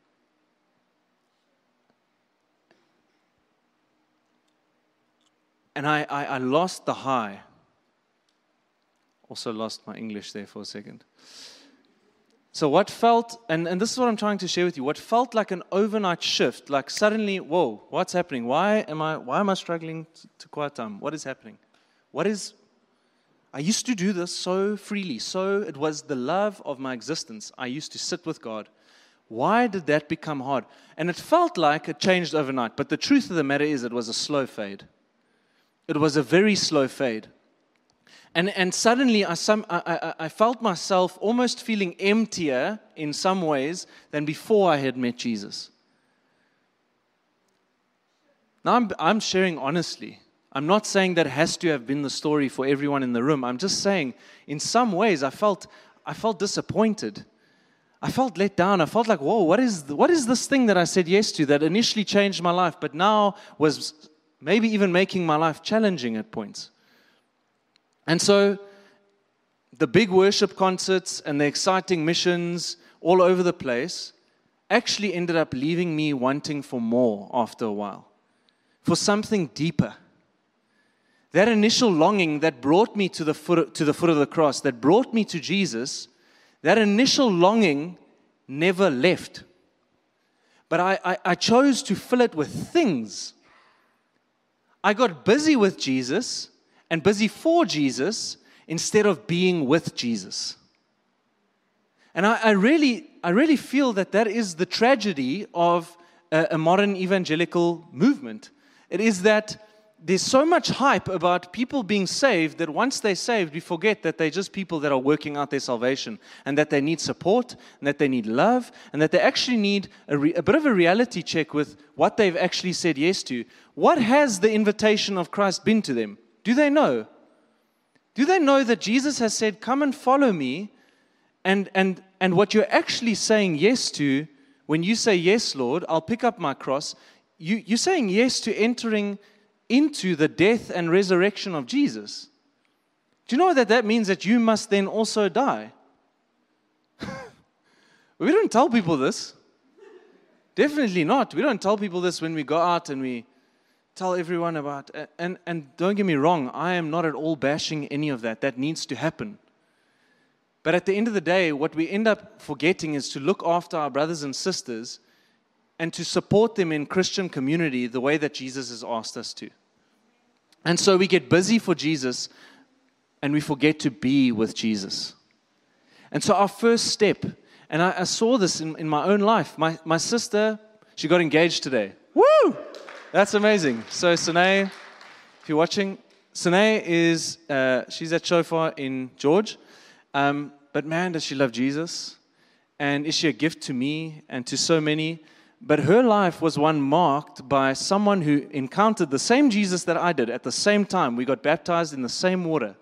And I lost the high. Also lost my English there for a second. So what felt, and this is what I'm trying to share with you, what felt like an overnight shift, like suddenly, whoa, what's happening? Why am I struggling to quiet time? What is happening? I used to do this so freely, so it was the love of my existence. I used to sit with God. Why did that become hard? And it felt like it changed overnight, but the truth of the matter is it was a slow fade. It was a very slow fade. And suddenly I felt myself almost feeling emptier in some ways than before I had met Jesus. Now I'm sharing honestly. I'm not saying that has to have been the story for everyone in the room. I'm just saying in some ways I felt disappointed. I felt let down. I felt like, whoa, what is this thing that I said yes to that initially changed my life, but now was maybe even making my life challenging at points. And so the big worship concerts and the exciting missions all over the place actually ended up leaving me wanting for more after a while, for something deeper. That initial longing that brought me to the foot of the cross, that brought me to Jesus, that initial longing never left. But I chose to fill it with things. I got busy with Jesus and busy for Jesus instead of being with Jesus. And I really feel that is the tragedy of a modern evangelical movement. It is that there's so much hype about people being saved that once they're saved, we forget that they're just people that are working out their salvation and that they need support and that they need love and that they actually need a bit of a reality check with what they've actually said yes to. What has the invitation of Christ been to them? Do they know? Do they know that Jesus has said, "Come and follow me," and what you're actually saying yes to when you say, "Yes, Lord, I'll pick up my cross," you're saying yes to entering into the death and resurrection of Jesus. Do you know that means that you must then also die? We don't tell people this. Definitely not. We don't tell people this when we go out and we tell everyone about, and don't get me wrong, I am not at all bashing any of that. That needs to happen. But at the end of the day, what we end up forgetting is to look after our brothers and sisters and to support them in Christian community the way that Jesus has asked us to. And so we get busy for Jesus and we forget to be with Jesus. And so our first step, and I saw this in my own life. My sister, she got engaged today. Woo! That's amazing. So Sine, if you're watching, Sine is, she's at Shofar in George. But man, does she love Jesus. And is she a gift to me and to so many. But her life was one marked by someone who encountered the same Jesus that I did at the same time. We got baptized in the same water.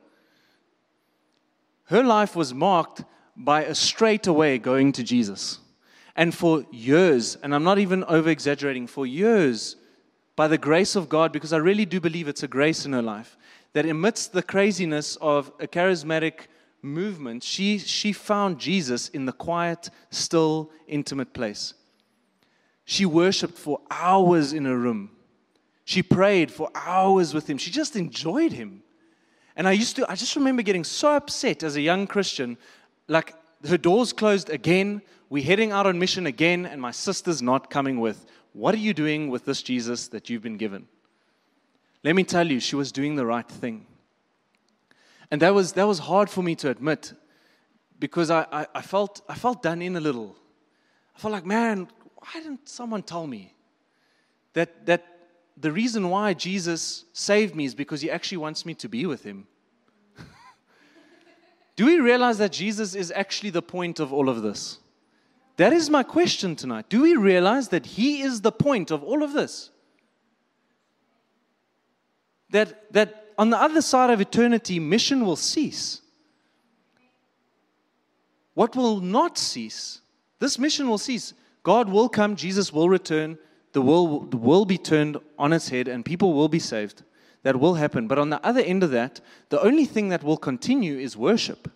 Her life was marked by a straightaway going to Jesus. And for years, and I'm not even over-exaggerating, for years, by the grace of God, because I really do believe it's a grace in her life, that amidst the craziness of a charismatic movement, she found Jesus in the quiet, still, intimate place. She worshiped for hours in her room. She prayed for hours with him. She just enjoyed him. And I just remember getting so upset as a young Christian, like her doors closed again, we're heading out on mission again, and my sister's not coming with. What are you doing with this Jesus that you've been given? Let me tell you, she was doing the right thing. And that was hard for me to admit, because I felt done in a little. I felt like, man, why didn't someone tell me that the reason why Jesus saved me is because he actually wants me to be with him? Do we realize that Jesus is actually the point of all of this? That is my question tonight. Do we realize that he is the point of all of this? That on the other side of eternity, mission will cease. What will not cease? This mission will cease. God will come, Jesus will return, the world will be turned on its head, and people will be saved. That will happen. But on the other end of that, the only thing that will continue is worship.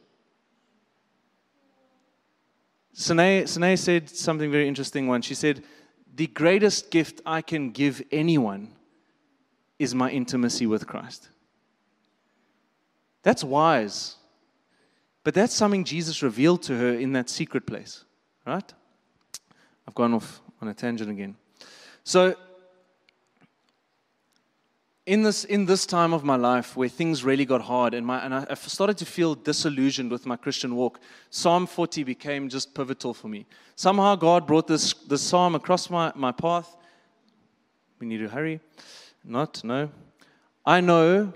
Sine said something very interesting once. She said, the greatest gift I can give anyone is my intimacy with Christ. That's wise. But that's something Jesus revealed to her in that secret place. Right? I've gone off on a tangent again. So, in this time of my life where things really got hard and I started to feel disillusioned with my Christian walk, Psalm 40 became just pivotal for me. Somehow God brought this psalm across my path. We need to hurry. No. I know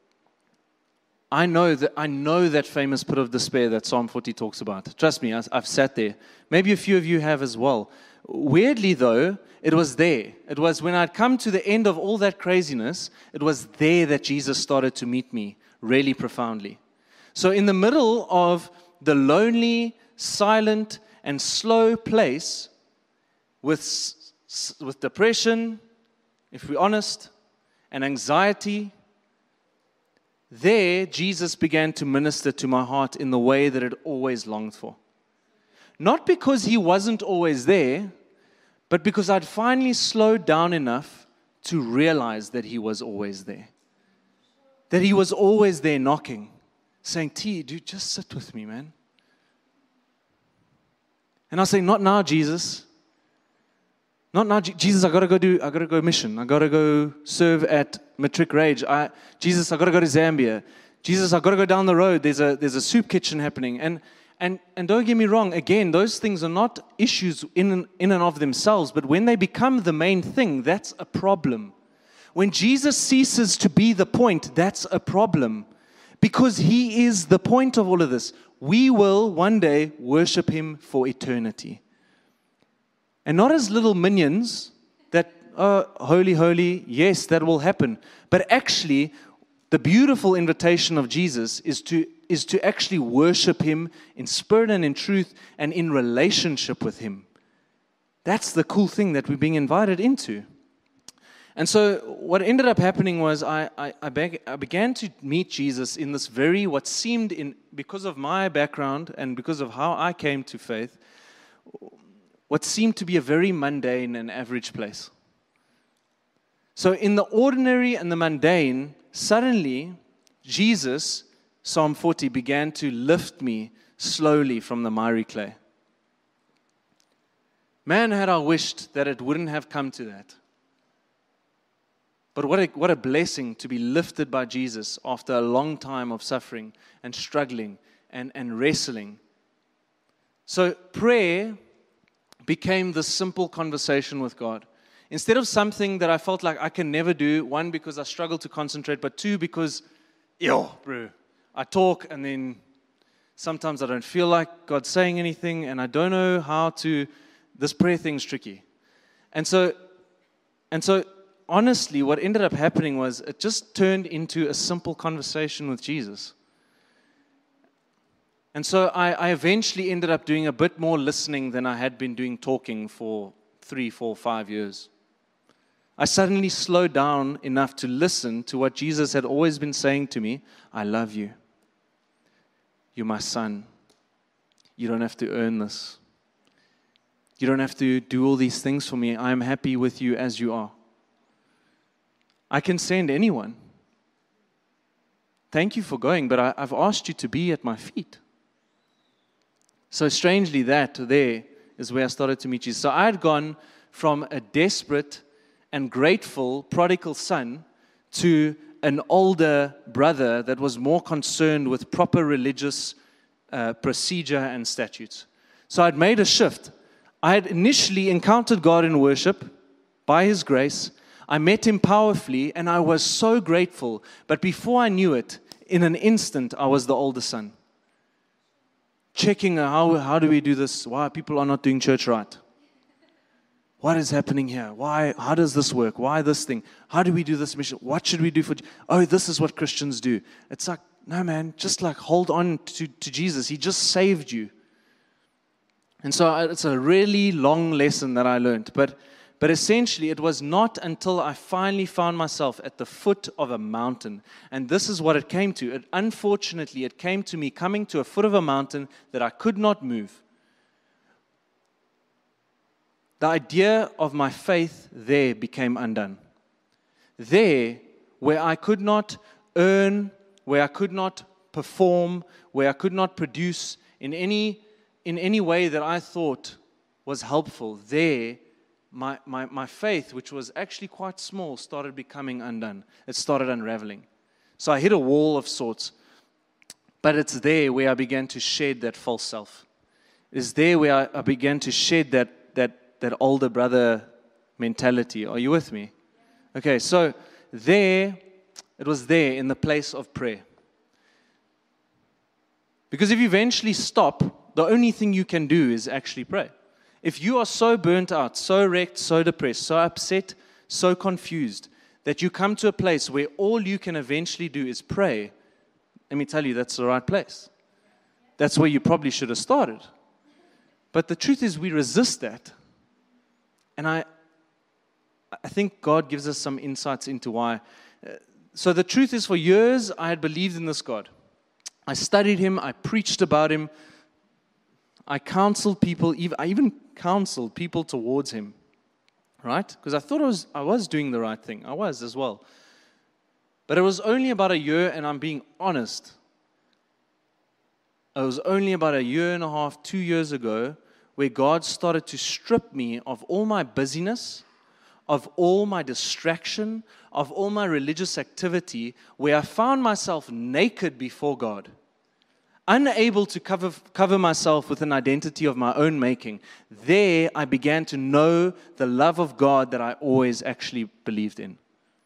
that famous pit of despair that Psalm 40 talks about. Trust me, I've sat there. Maybe a few of you have as well. Weirdly, though, it was there. It was when I'd come to the end of all that craziness, it was there that Jesus started to meet me really profoundly. So in the middle of the lonely, silent, and slow place with depression, if we're honest, and anxiety, there Jesus began to minister to my heart in the way that it always longed for. Not because he wasn't always there, but because I'd finally slowed down enough to realize that he was always there. That he was always there knocking, saying, T, dude, just sit with me, man. And I'll say, not now, Jesus. Not now, Jesus, I gotta go mission. I gotta go serve at Matric Rage. Jesus, I gotta go to Zambia. Jesus, I gotta go down the road. There's a soup kitchen happening. And don't get me wrong, again, those things are not issues in and of themselves, but when they become the main thing, that's a problem. When Jesus ceases to be the point, that's a problem. Because he is the point of all of this. We will one day worship him for eternity. And not as little minions that, oh, holy, holy, yes, that will happen. But actually, the beautiful invitation of Jesus is to actually worship him in spirit and in truth and in relationship with him. That's the cool thing that we're being invited into. And so what ended up happening was I began to meet Jesus in this what seemed, because of my background and because of how I came to faith, what seemed to be a very mundane and average place. So in the ordinary and the mundane, suddenly Jesus, Psalm 40, began to lift me slowly from the miry clay. Man, had I wished that it wouldn't have come to that. But what a blessing to be lifted by Jesus after a long time of suffering and struggling and wrestling. So prayer became this simple conversation with God. Instead of something that I felt like I can never do, one, because I struggle to concentrate, but two, because, I talk and then sometimes I don't feel like God's saying anything and I don't know how to, this prayer thing's tricky. And so, honestly, what ended up happening was it just turned into a simple conversation with Jesus. And so I eventually ended up doing a bit more listening than I had been doing talking for 3, 4, 5 years. I suddenly slowed down enough to listen to what Jesus had always been saying to me. I love you. You're my son. You don't have to earn this. You don't have to do all these things for me. I'm happy with you as you are. I can send anyone. Thank you for going, but I've asked you to be at my feet. So strangely, that there is where I started to meet Jesus. So I had gone from a desperate and grateful prodigal son to an older brother that was more concerned with proper religious procedure and statutes. So I'd made a shift. I had initially encountered God in worship by His grace. I met Him powerfully, and I was so grateful. But before I knew it, in an instant, I was the older son. Checking how do we do this? Why people are not doing church right? What is happening here? Why? How does this work? Why this thing? How do we do this mission? What should we do for? Oh, this is what Christians do. It's like, no, man, just like hold on to Jesus. He just saved you. And so it's a really long lesson that I learned. But essentially, it was not until I finally found myself at the foot of a mountain. And this is what it came to. Unfortunately, it came to me coming to a foot of a mountain that I could not move. The idea of my faith there became undone. There, where I could not earn, where I could not perform, where I could not produce in any way that I thought was helpful, there, my faith, which was actually quite small, started becoming undone. It started unraveling. So I hit a wall of sorts. But it's there where I began to shed that false self. It's there where I began to shed that older brother mentality. Are you with me? Okay, so it was there in the place of prayer. Because if you eventually stop, the only thing you can do is actually pray. If you are so burnt out, so wrecked, so depressed, so upset, so confused, that you come to a place where all you can eventually do is pray, let me tell you, that's the right place. That's where you probably should have started. But the truth is we resist that. And I think God gives us some insights into why. So the truth is, for years, I had believed in this God. I studied Him. I preached about Him. I counseled people. I even counseled people towards Him, right? Because I thought I was doing the right thing. I was as well. But it was only about a year, and I'm being honest. It was only about a year and a half, 2 years ago, where God started to strip me of all my busyness, of all my distraction, of all my religious activity, where I found myself naked before God, unable to cover myself with an identity of my own making. There, I began to know the love of God that I always actually believed in.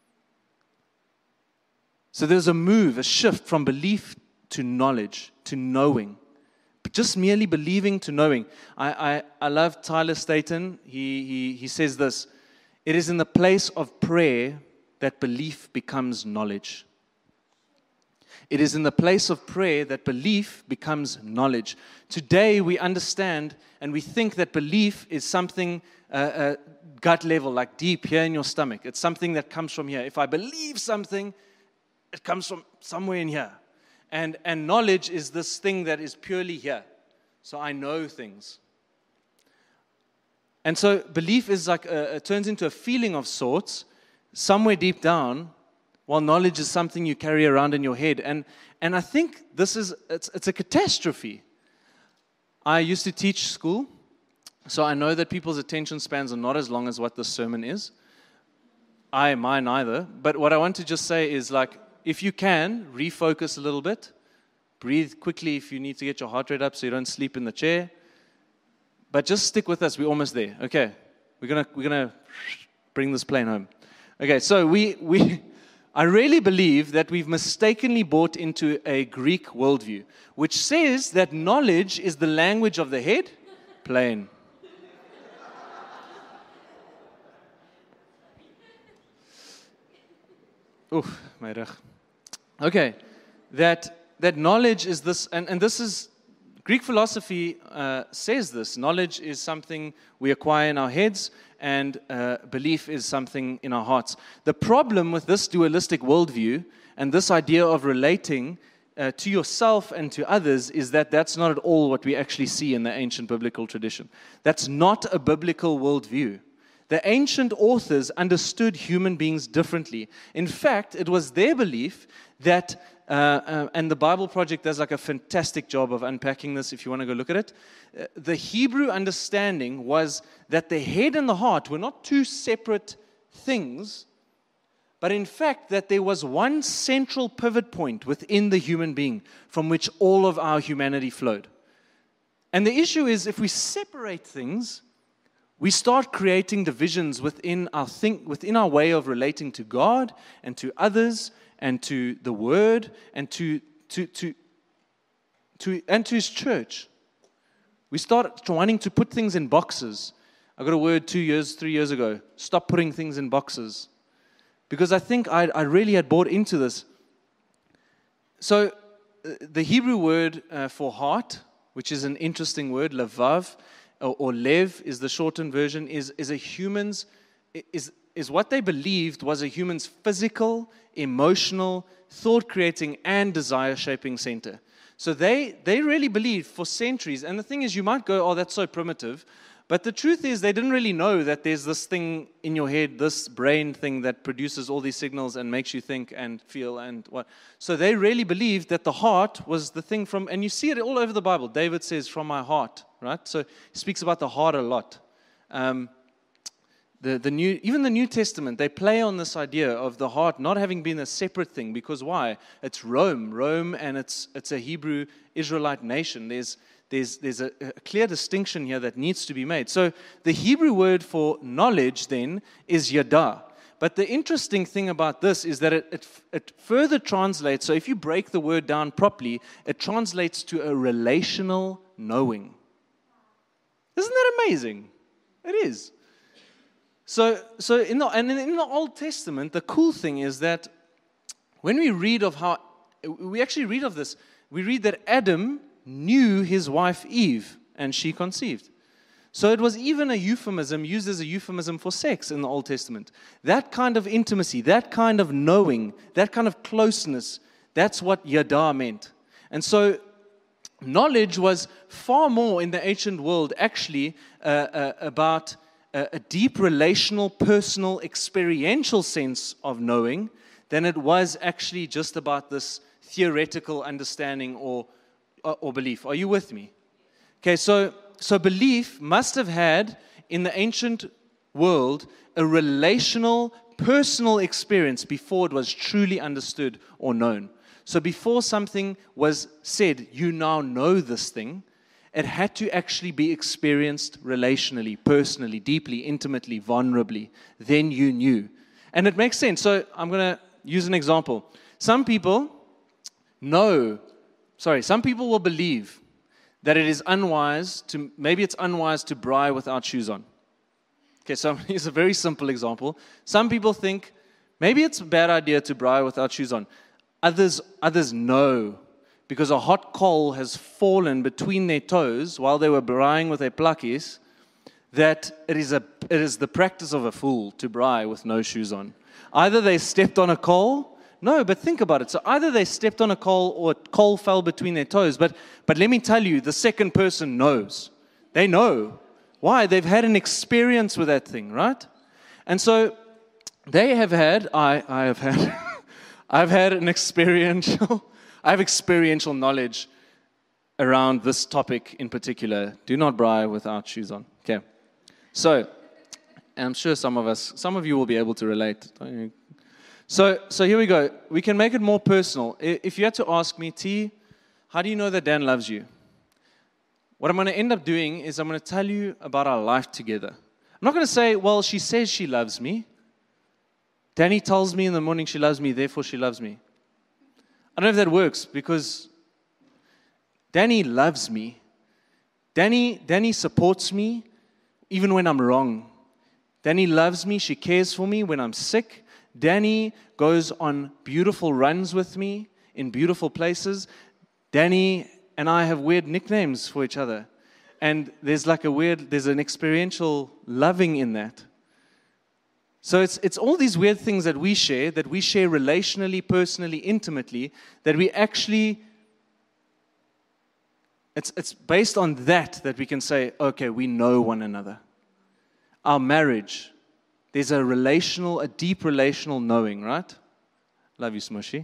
So there's a shift from belief to knowledge, to knowing. Just merely believing to knowing. I love Tyler Staton. He says this: it is in the place of prayer that belief becomes knowledge. It is in the place of prayer that belief becomes knowledge. Today we understand and we think that belief is something gut level, like deep here in your stomach. It's something that comes from here. If I believe something, it comes from somewhere in here. And knowledge is this thing that is purely here. So I know things. And so belief is like it turns into a feeling of sorts, somewhere deep down, while knowledge is something you carry around in your head. And I think it's a catastrophe. I used to teach school, so I know that people's attention spans are not as long as what this sermon is. Mine either. But what I want to just say is, like, if you can, refocus a little bit. Breathe quickly if you need to get your heart rate up so you don't sleep in the chair. But just stick with us. We're almost there. Okay. We're gonna bring this plane home. Okay, so I really believe that we've mistakenly bought into a Greek worldview, which says that knowledge is the language of the head. Plain. Oof, my rug. Okay, that knowledge is this, and this is, Greek philosophy says this. Knowledge is something we acquire in our heads, and belief is something in our hearts. The problem with this dualistic worldview and this idea of relating to yourself and to others is that that's not at all what we actually see in the ancient biblical tradition. That's not a biblical worldview. The ancient authors understood human beings differently. In fact, it was their belief that, and the Bible Project does like a fantastic job of unpacking this if you want to go look at it. The Hebrew understanding was that the head and the heart were not two separate things, but in fact that there was one central pivot point within the human being from which all of our humanity flowed. And the issue is, if we separate things, we start creating divisions within our way of relating to God and to others and to the Word and to His church. We start wanting to put things in boxes. I got a word 3 years ago. Stop putting things in boxes. Because I think I really had bought into this. So the Hebrew word for heart, which is an interesting word, levav, or lev is the shortened version, is what they believed was a human's physical, emotional, thought-creating, and desire-shaping center. So they really believed for centuries, and the thing is, you might go, oh, that's so primitive, but the truth is they didn't really know that there's this thing in your head, this brain thing that produces all these signals and makes you think and feel and what. So they really believed that the heart was the thing from, and you see it all over the Bible. David says, from my heart, right? So he speaks about the heart a lot. Even the New Testament, they play on this idea of the heart not having been a separate thing, because why? It's Rome, and it's a Hebrew Israelite nation. There's a clear distinction here that needs to be made. So the Hebrew word for knowledge then is yada. But the interesting thing about this is that it further translates. So if you break the word down properly, it translates to a relational knowing. Isn't that amazing? It is. So in the Old Testament, the cool thing is that when we read of how, we actually read of this, we read that Adam knew his wife Eve, and she conceived. So it was even a euphemism, used as a euphemism for sex in the Old Testament. That kind of intimacy, that kind of knowing, that kind of closeness, that's what yada meant. And so knowledge was far more in the ancient world actually about a deep relational, personal, experiential sense of knowing than it was actually just about this theoretical understanding or belief. Are you with me? Okay, so belief must have had, in the ancient world, a relational, personal experience before it was truly understood or known. So before something was said, you now know this thing, it had to actually be experienced relationally, personally, deeply, intimately, vulnerably. Then you knew. And it makes sense. So I'm going to use an example. Some people will believe that it's unwise to braai without shoes on. Okay, so here's a very simple example. Some people think maybe it's a bad idea to braai without shoes on. Others know, because a hot coal has fallen between their toes while they were braaiing with their plakkies, that it is the practice of a fool to braai with no shoes on. Either they stepped on a coal. No, but think about it. So either they stepped on a coal or a coal fell between their toes. But let me tell you, the second person knows. They know. Why? They've had an experience with that thing, right? And so they have had, I've had an experiential, I have experiential knowledge around this topic in particular. Do not braai without shoes on. Okay. So I'm sure some of you will be able to relate. So here we go. We can make it more personal. If you had to ask me, T, how do you know that Dan loves you? What I'm going to end up doing is I'm going to tell you about our life together. I'm not going to say, well, she says she loves me. Danny tells me in the morning she loves me, therefore she loves me. I don't know if that works, because Danny loves me. Danny supports me even when I'm wrong. Danny loves me. She cares for me when I'm sick. Danny goes on beautiful runs with me in beautiful places. Danny and I have weird nicknames for each other. And there's an experiential loving in that. So it's all these weird things that we share relationally, personally, intimately, that we actually, it's based on that we can say, okay, we know one another. Our marriage, there's a deep relational knowing, right? Love you, Smushy.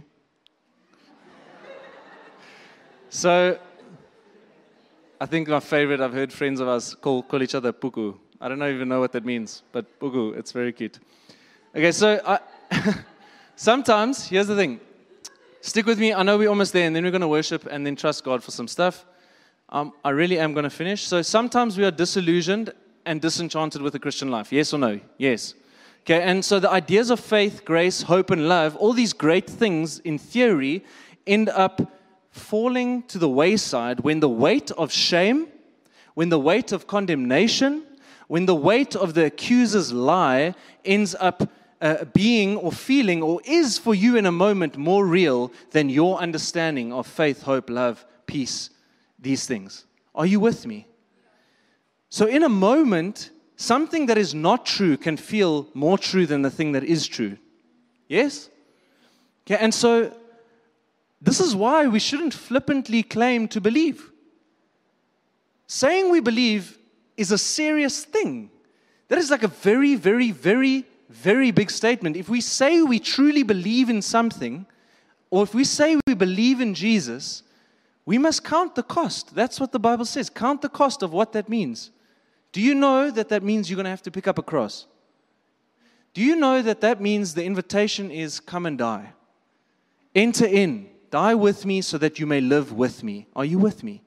So, I think my favorite, I've heard friends of us call each other puku. I don't even know what that means, but puku, it's very cute. Okay, so sometimes, here's the thing. Stick with me. I know we're almost there, and then we're going to worship and then trust God for some stuff. I really am going to finish. So sometimes we are disillusioned and disenchanted with the Christian life. Yes or no? Yes. Okay, and so the ideas of faith, grace, hope, and love, all these great things in theory end up falling to the wayside when the weight of shame, when the weight of condemnation, when the weight of the accuser's lie ends up being or feeling or is for you in a moment more real than your understanding of faith, hope, love, peace, these things. Are you with me? So in a moment, something that is not true can feel more true than the thing that is true. Yes? Okay, and so this is why we shouldn't flippantly claim to believe. Saying we believe is a serious thing. That is like a very, very, very, very big statement. If we say we truly believe in something, or if we say we believe in Jesus, we must count the cost. That's what the Bible says. Count the cost of what that means. Do you know that means you're going to have to pick up a cross? Do you know that means the invitation is come and die? Enter in. Die with me so that you may live with me. Are you with me?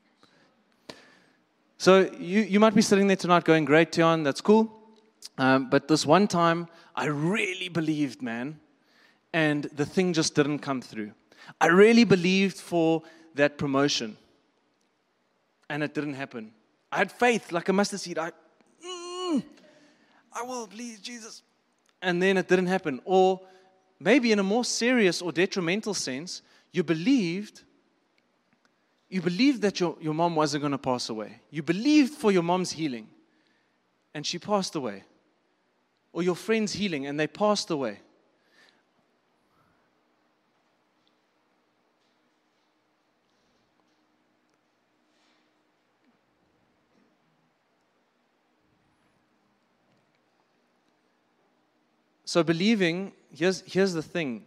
So you might be sitting there tonight going, great, Tian, that's cool. But this one time, I really believed, man, and the thing just didn't come through. I really believed for that promotion, and it didn't happen. I had faith like a mustard seed. I will, please, Jesus. And then it didn't happen. Or maybe in a more serious or detrimental sense, you believed that your mom wasn't going to pass away. You believed for your mom's healing, and she passed away. Or your friend's healing, and they passed away. So believing, here's the thing.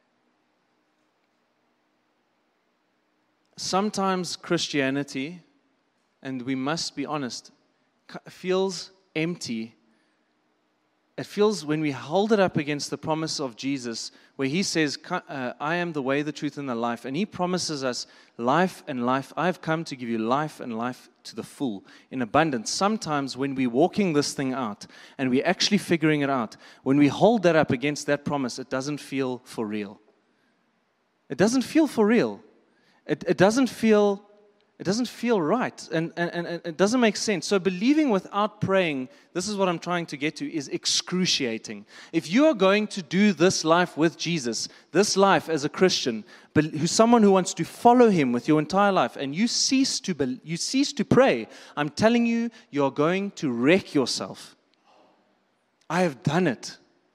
Sometimes Christianity, and we must be honest, feels empty. It feels when we hold it up against the promise of Jesus, where He says, I am the way, the truth, and the life. And He promises us life and life. I have come to give you life and life to the full, in abundance. Sometimes when we're walking this thing out, and we're actually figuring it out, when we hold that up against that promise, it doesn't feel for real. It doesn't feel for real. It doesn't feel right, and it doesn't make sense. So believing without praying, this is what I'm trying to get to, is excruciating. If you are going to do this life with Jesus, this life as a Christian, but who's someone who wants to follow Him with your entire life, and you cease to pray, I'm telling you, you are going to wreck yourself. I have done it.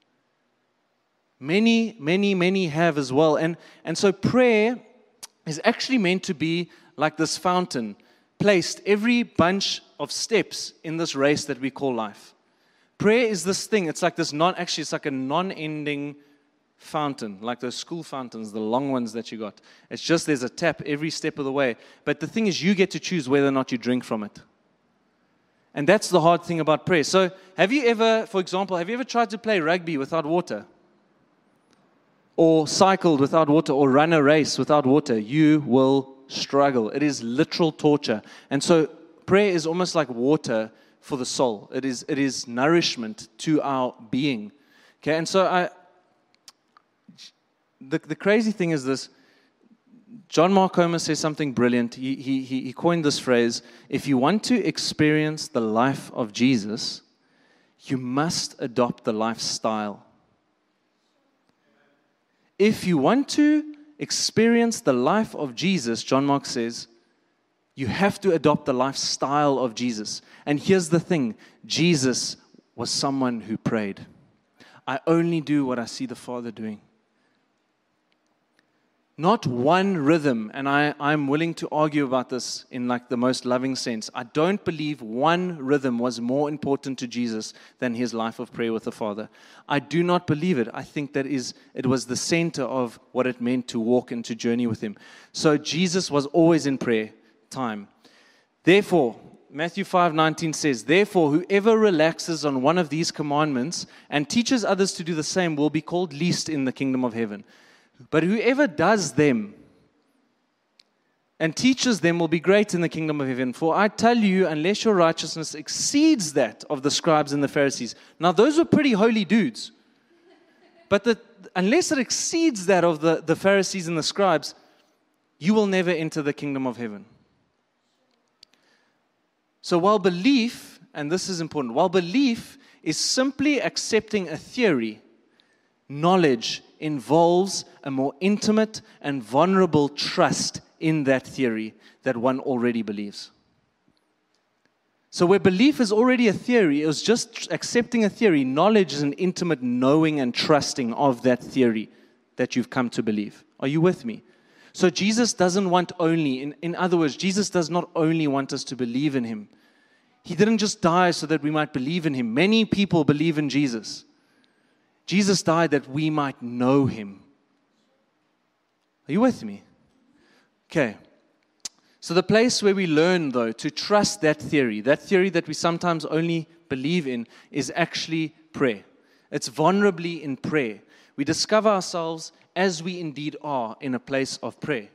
Many, many, many have as well. And so prayer is actually meant to be like this fountain, placed every bunch of steps in this race that we call life. Prayer is this thing, it's like it's like a non-ending fountain, like those school fountains, the long ones that you got. It's just there's a tap every step of the way. But the thing is, you get to choose whether or not you drink from it. And that's the hard thing about prayer. So have you ever tried to play rugby without water? Or cycled without water, or run a race without water? You will struggle. It is literal torture. And so prayer is almost like water for the soul. It is nourishment to our being. Okay, and so the crazy thing is this. John Mark Comer says something brilliant. He coined this phrase: if you want to experience the life of Jesus, you must adopt the lifestyle. If you want to experience the life of Jesus, John Mark says, you have to adopt the lifestyle of Jesus. And here's the thing, Jesus was someone who prayed. I only do what I see the Father doing. Not one rhythm, and I'm willing to argue about this in like the most loving sense. I don't believe one rhythm was more important to Jesus than his life of prayer with the Father. I do not believe it. I think that it was the center of what it meant to walk and to journey with him. So Jesus was always in prayer time. Therefore, Matthew 5:19 says, therefore, whoever relaxes on one of these commandments and teaches others to do the same will be called least in the kingdom of heaven. But whoever does them and teaches them will be great in the kingdom of heaven. For I tell you, unless your righteousness exceeds that of the scribes and the Pharisees. Now, those were pretty holy dudes. But unless it exceeds that of the Pharisees and the scribes, you will never enter the kingdom of heaven. So while belief, and this is important, while belief is simply accepting a theory, knowledge involves a more intimate and vulnerable trust in that theory that one already believes. So where belief is already a theory, it was just accepting a theory. Knowledge is an intimate knowing and trusting of that theory that you've come to believe. Are you with me? So Jesus doesn't want only, in other words, Jesus does not only want us to believe in him. He didn't just die so that we might believe in him. Many people believe in Jesus. Jesus died that we might know him. Are you with me? Okay. So the place where we learn, though, to trust that theory that we sometimes only believe in, is actually prayer. It's vulnerably in prayer. We discover ourselves as we indeed are in a place of prayer.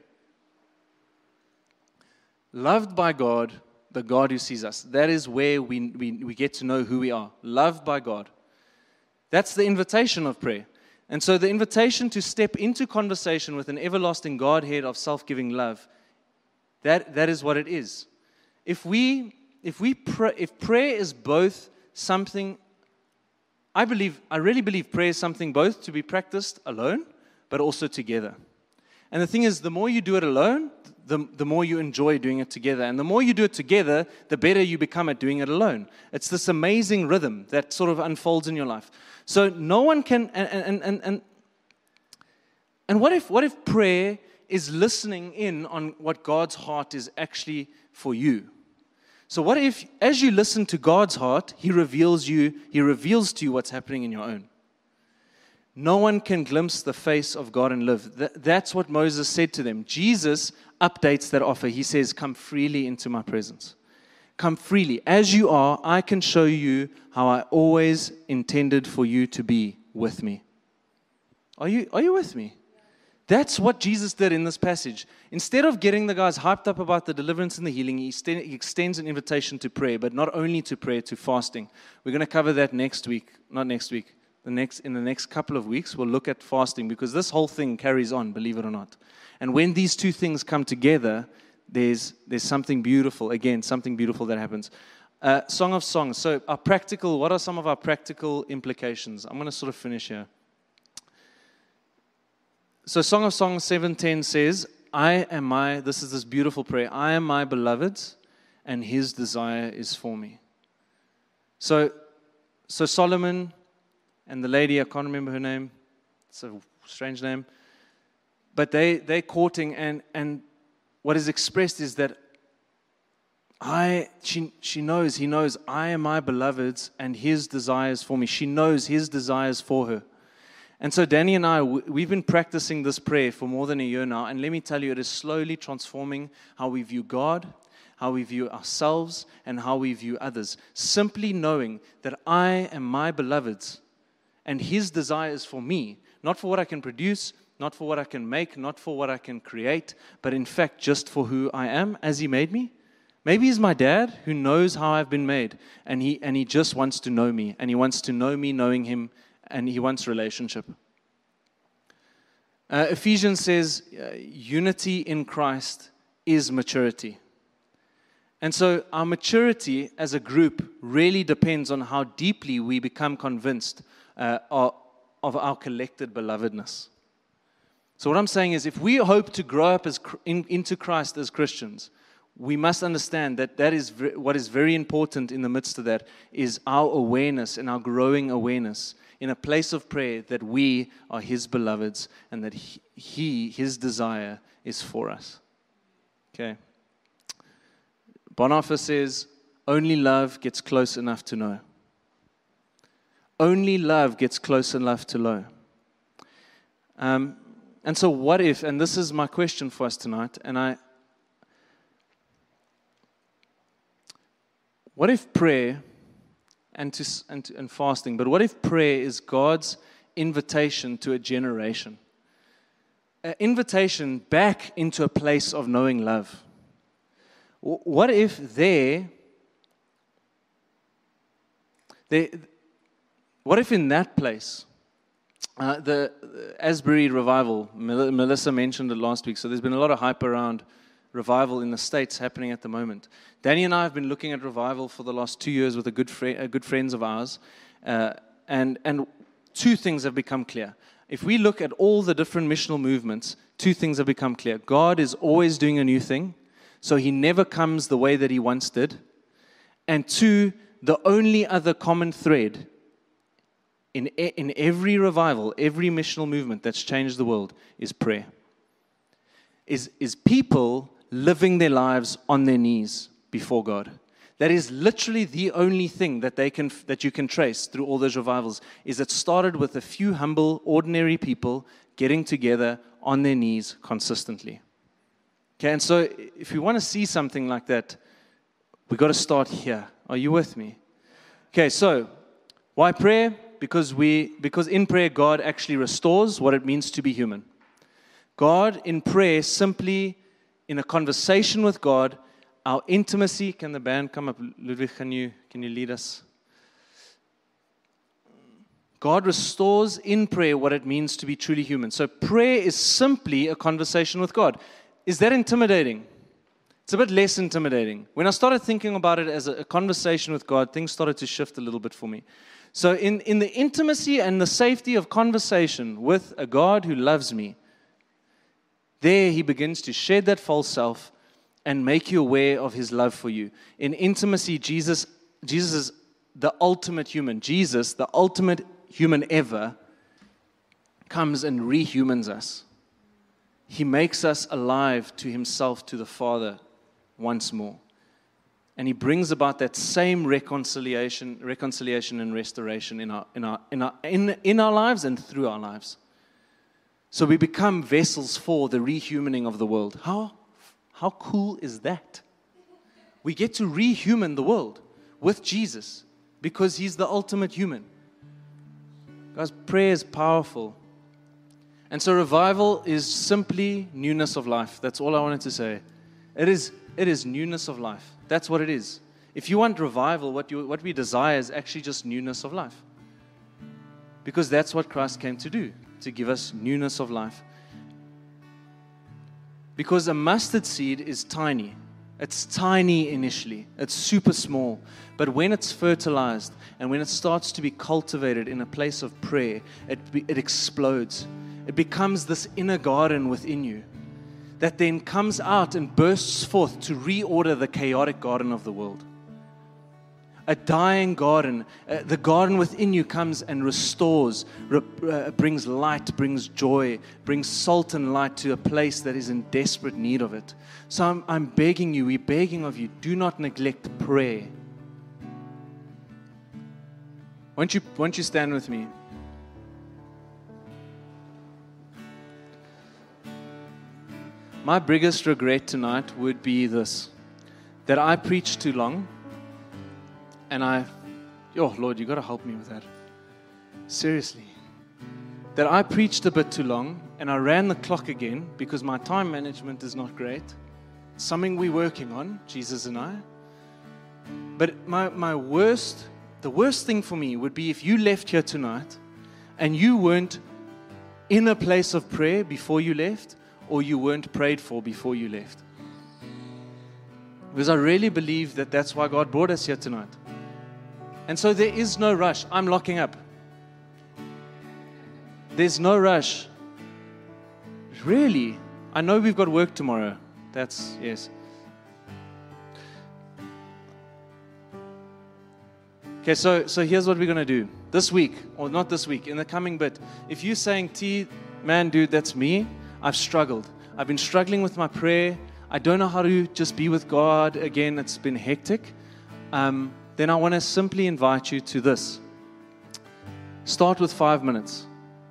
Loved by God, the God who sees us. That is where we get to know who we are. Loved by God. That's the invitation of prayer. And so the invitation to step into conversation with an everlasting Godhead of self-giving love, that is what it is. If prayer is both something, I really believe prayer is something both to be practiced alone, but also together. And the thing is, the more you do it alone, the more you enjoy doing it together. And the more you do it together, the better you become at doing it alone. It's this amazing rhythm that sort of unfolds in your life. So no one can, and what if prayer is listening in on what God's heart is actually for you? So what if, as you listen to God's heart, He reveals to you what's happening in your own? No one can glimpse the face of God and live. That's what Moses said to them. Jesus updates that offer. He says, come freely into my presence. Come freely. As you are, I can show you how I always intended for you to be with me. Are you with me? That's what Jesus did in this passage. Instead of getting the guys hyped up about the deliverance and the healing, he extends an invitation to prayer, but not only to prayer, to fasting. We're going to cover that next week. Not next week. In the next couple of weeks, we'll look at fasting, because this whole thing carries on, believe it or not. And when these two things come together, there's something beautiful. Again, something beautiful that happens. Song of Songs. So what are some of our practical implications? I'm going to sort of finish here. So Song of Songs 7:10 says, this is this beautiful prayer, I am my beloved's, and his desire is for me. So Solomon and the lady, I can't remember her name, it's a strange name, but they're courting, and what is expressed is that he knows, I am my beloved's, and his desires for me. She knows his desires for her. And so Danny and I, we've been practicing this prayer for more than a year now, and let me tell you, it is slowly transforming how we view God, how we view ourselves, and how we view others. Simply knowing that I am my beloved's, and his desire is for me, not for what I can produce, not for what I can make, not for what I can create, but in fact just for who I am as he made me. Maybe he's my dad who knows how I've been made, and he just wants to know me, and he wants to know me knowing him, and he wants relationship. Ephesians says, unity in Christ is maturity. And so our maturity as a group really depends on how deeply we become convinced of our collected belovedness. So what I'm saying is, if we hope to grow up into Christ as Christians, we must understand that is what is very important in the midst of that is our awareness and our growing awareness in a place of prayer that we are His beloveds and that His desire is for us. Okay. Bonhoeffer says, only love gets close enough to know. Only love gets close enough to know. And so what if, and this is my question for us tonight, what if prayer and fasting, but what if prayer is God's invitation to a generation? An invitation back into a place of knowing love. What if what if in that place, the Asbury revival, Melissa mentioned it last week, so there's been a lot of hype around revival in the States happening at the moment. Danny and I have been looking at revival for the last 2 years with a good friends of ours, and two things have become clear. If we look at all the different missional movements, two things have become clear. God is always doing a new thing, so He never comes the way that He once did. And two, the only other common thread in every revival, every missional movement that's changed the world is prayer. Is people living their lives on their knees before God. That is literally the only thing that you can trace through all those revivals, is it started with a few humble, ordinary people getting together on their knees consistently. Okay, and so if we want to see something like that, we've got to start here. Are you with me? Okay, so why prayer? Because in prayer, God actually restores what it means to be human. God in prayer, simply in a conversation with God, our intimacy. Can the band come up? Ludwig, can you lead us? God restores in prayer what it means to be truly human. So prayer is simply a conversation with God. Is that intimidating? It's a bit less intimidating. When I started thinking about it as a conversation with God, things started to shift a little bit for me. So in the intimacy and the safety of conversation with a God who loves me, there He begins to shed that false self and make you aware of His love for you. In intimacy, Jesus is the ultimate human. Jesus, the ultimate human ever, comes and rehumans us. He makes us alive to Himself, to the Father, once more. And He brings about that same reconciliation and restoration in our lives and through our lives. So we become vessels for the rehumaning of the world. How cool is that? We get to rehuman the world with Jesus because He's the ultimate human. Guys, prayer is powerful. And so revival is simply newness of life. That's all I wanted to say. It is newness of life. That's what it is. If you want revival, what we desire is actually just newness of life. Because that's what Christ came to do, to give us newness of life. Because a mustard seed is tiny. It's tiny initially. It's super small. But when it's fertilized and when it starts to be cultivated in a place of prayer, it explodes. It becomes this inner garden within you that then comes out and bursts forth to reorder the chaotic garden of the world. A dying garden, the garden within you comes and restores, brings light, brings joy, brings salt and light to a place that is in desperate need of it. So I'm begging you, we're begging of you, do not neglect prayer. Won't you stand with me? My biggest regret tonight would be this, that I preached too long. And oh Lord, you got to help me with that. Seriously. That I preached a bit too long and I ran the clock again because my time management is not great. It's something we're working on, Jesus and I. But the worst thing for me would be if you left here tonight and you weren't in a place of prayer before you left, or you weren't prayed for before you left. Because I really believe that that's why God brought us here tonight. And so there is no rush. I'm locking up. There's no rush. Really? I know we've got work tomorrow. That's, yes. Okay, so here's what we're going to do. This week, or not this week, in the coming bit, if you're saying, T, man, dude, that's me, I've struggled. I've been struggling with my prayer. I don't know how to just be with God again. It's been hectic. Then I want to simply invite you to this. Start with 5 minutes.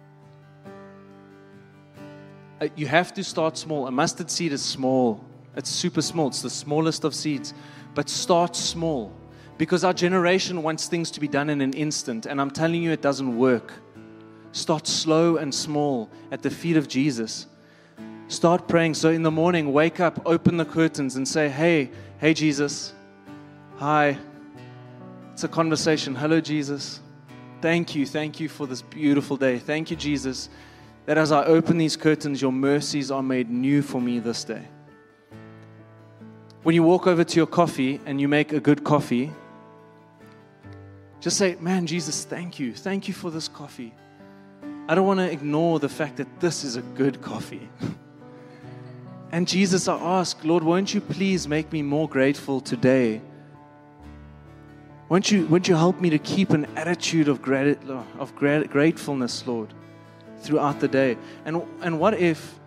You have to start small. A mustard seed is small. It's super small. It's the smallest of seeds. But start small. Because our generation wants things to be done in an instant. And I'm telling you, it doesn't work. Start slow and small at the feet of Jesus. Start praying. So in the morning, wake up, open the curtains and say, hey Jesus. Hi. It's a conversation. Hello, Jesus. Thank you for this beautiful day. Thank you, Jesus, that as I open these curtains, your mercies are made new for me this day. When you walk over to your coffee and you make a good coffee, just say, man, Jesus, thank you. Thank you for this coffee. I don't want to ignore the fact that this is a good coffee. And Jesus, I ask, Lord, won't you please make me more grateful today? Won't you help me to keep an attitude of gratefulness, Lord, throughout the day? And what if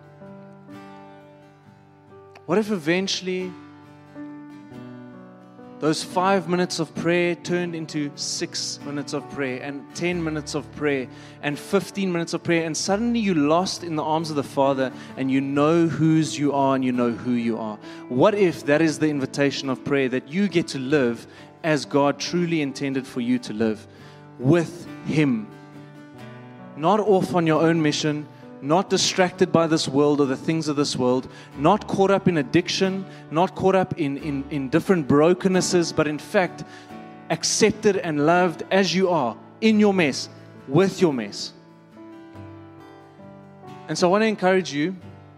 eventually those 5 minutes of prayer turned into 6 minutes of prayer and 10 minutes of prayer and 15 minutes of prayer, and suddenly you're lost in the arms of the Father and you know whose you are and you know who you are? What if that is the invitation of prayer, that you get to live as God truly intended for you to live, with Him? Not off on your own mission, not distracted by this world or the things of this world, not caught up in addiction, not caught up in different brokennesses, but in fact, accepted and loved as you are, in your mess, with your mess. And so I want to encourage you,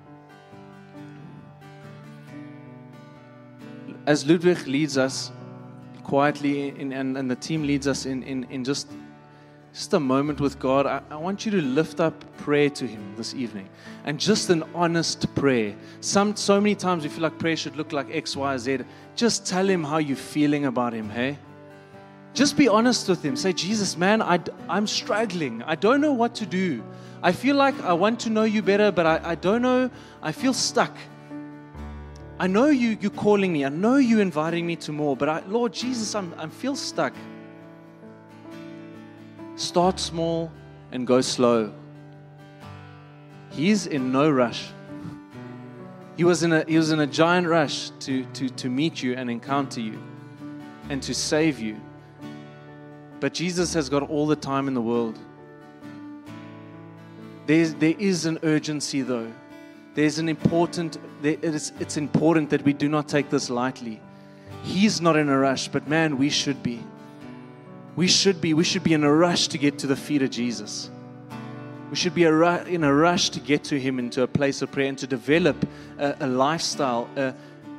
as Ludwig leads us quietly and the team leads us in just a moment with God, I want you to lift up prayer to Him this evening. And just an honest prayer. So many times we feel like prayer should look like X, Y, Z. Just tell Him how you're feeling about Him, hey? Just be honest with Him. Say, Jesus, man, I'm struggling. I don't know what to do. I feel like I want to know you better, but I don't know. I feel stuck. I know you're calling me. I know you're inviting me to more, but Lord Jesus, I feel stuck. Start small and go slow. He's in no rush. He was in a giant rush to meet you and encounter you and to save you. But Jesus has got all the time in the world. There is an urgency though. It's important that we do not take this lightly. He's not in a rush, but man, we should be. We should be in a rush to get to the feet of Jesus. We should be in a rush to get to Him, into a place of prayer, and to develop a lifestyle, a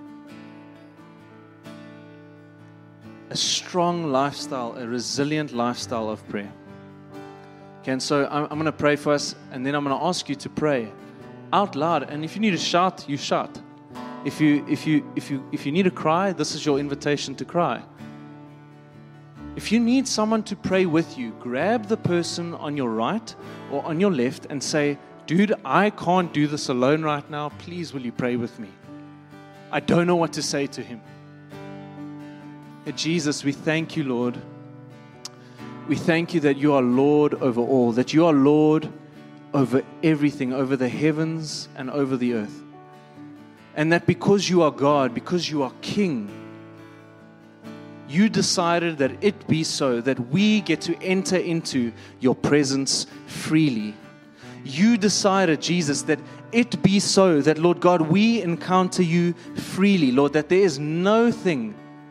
strong lifestyle, a resilient lifestyle of prayer. Okay, and so I'm going to pray for us, and then I'm going to ask you to pray out loud. And if you need to shout, you shout. If you need to cry, this is your invitation to cry. If you need someone to pray with you, grab the person on your right or on your left and say, dude, I can't do this alone right now. Please, will you pray with me? I don't know what to say to him. Jesus, we thank you, Lord. We thank you that you are Lord over all, that you are Lord over everything, over the heavens and over the earth. And that because you are God, because you are King, you decided that it be so, that we get to enter into your presence freely. You decided, Jesus, that it be so, that, Lord God, we encounter you freely, Lord, that there is nothing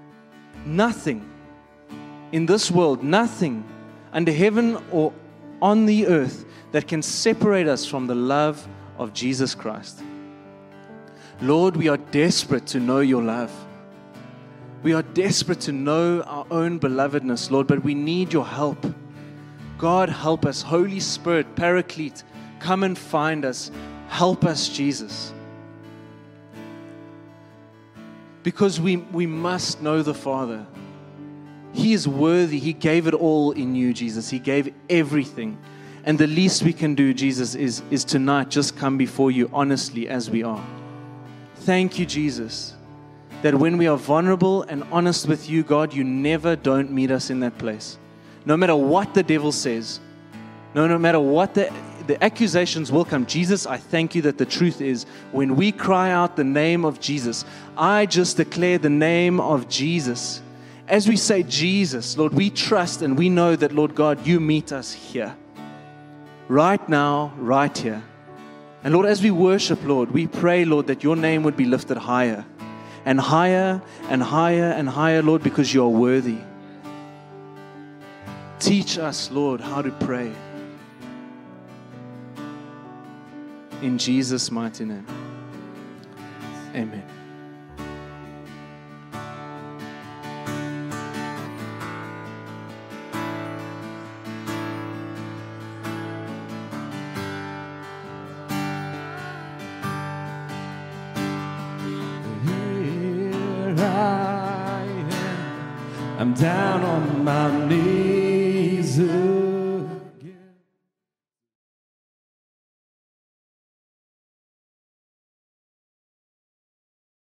in this world, nothing under heaven or on the earth that can separate us from the love of Jesus Christ. Lord, we are desperate to know your love. We are desperate to know our own belovedness, Lord, but we need your help. God, help us. Holy Spirit, Paraclete, come and find us. Help us, Jesus. Because we must know the Father. He is worthy. He gave it all in you, Jesus. He gave everything. And the least we can do, Jesus, is tonight just come before you honestly as we are. Thank you, Jesus, that when we are vulnerable and honest with you, God, you never don't meet us in that place. No matter what the devil says, no matter what the accusations will come. Jesus, I thank you that the truth is when we cry out the name of Jesus, I just declare the name of Jesus. As we say Jesus, Lord, we trust and we know that, Lord God, you meet us here. Right now, right here. And Lord, as we worship, Lord, we pray, Lord, that your name would be lifted higher and higher and higher and higher, Lord, because you are worthy. Teach us, Lord, how to pray. In Jesus' mighty name. Amen. Here I am, I'm down on my knees.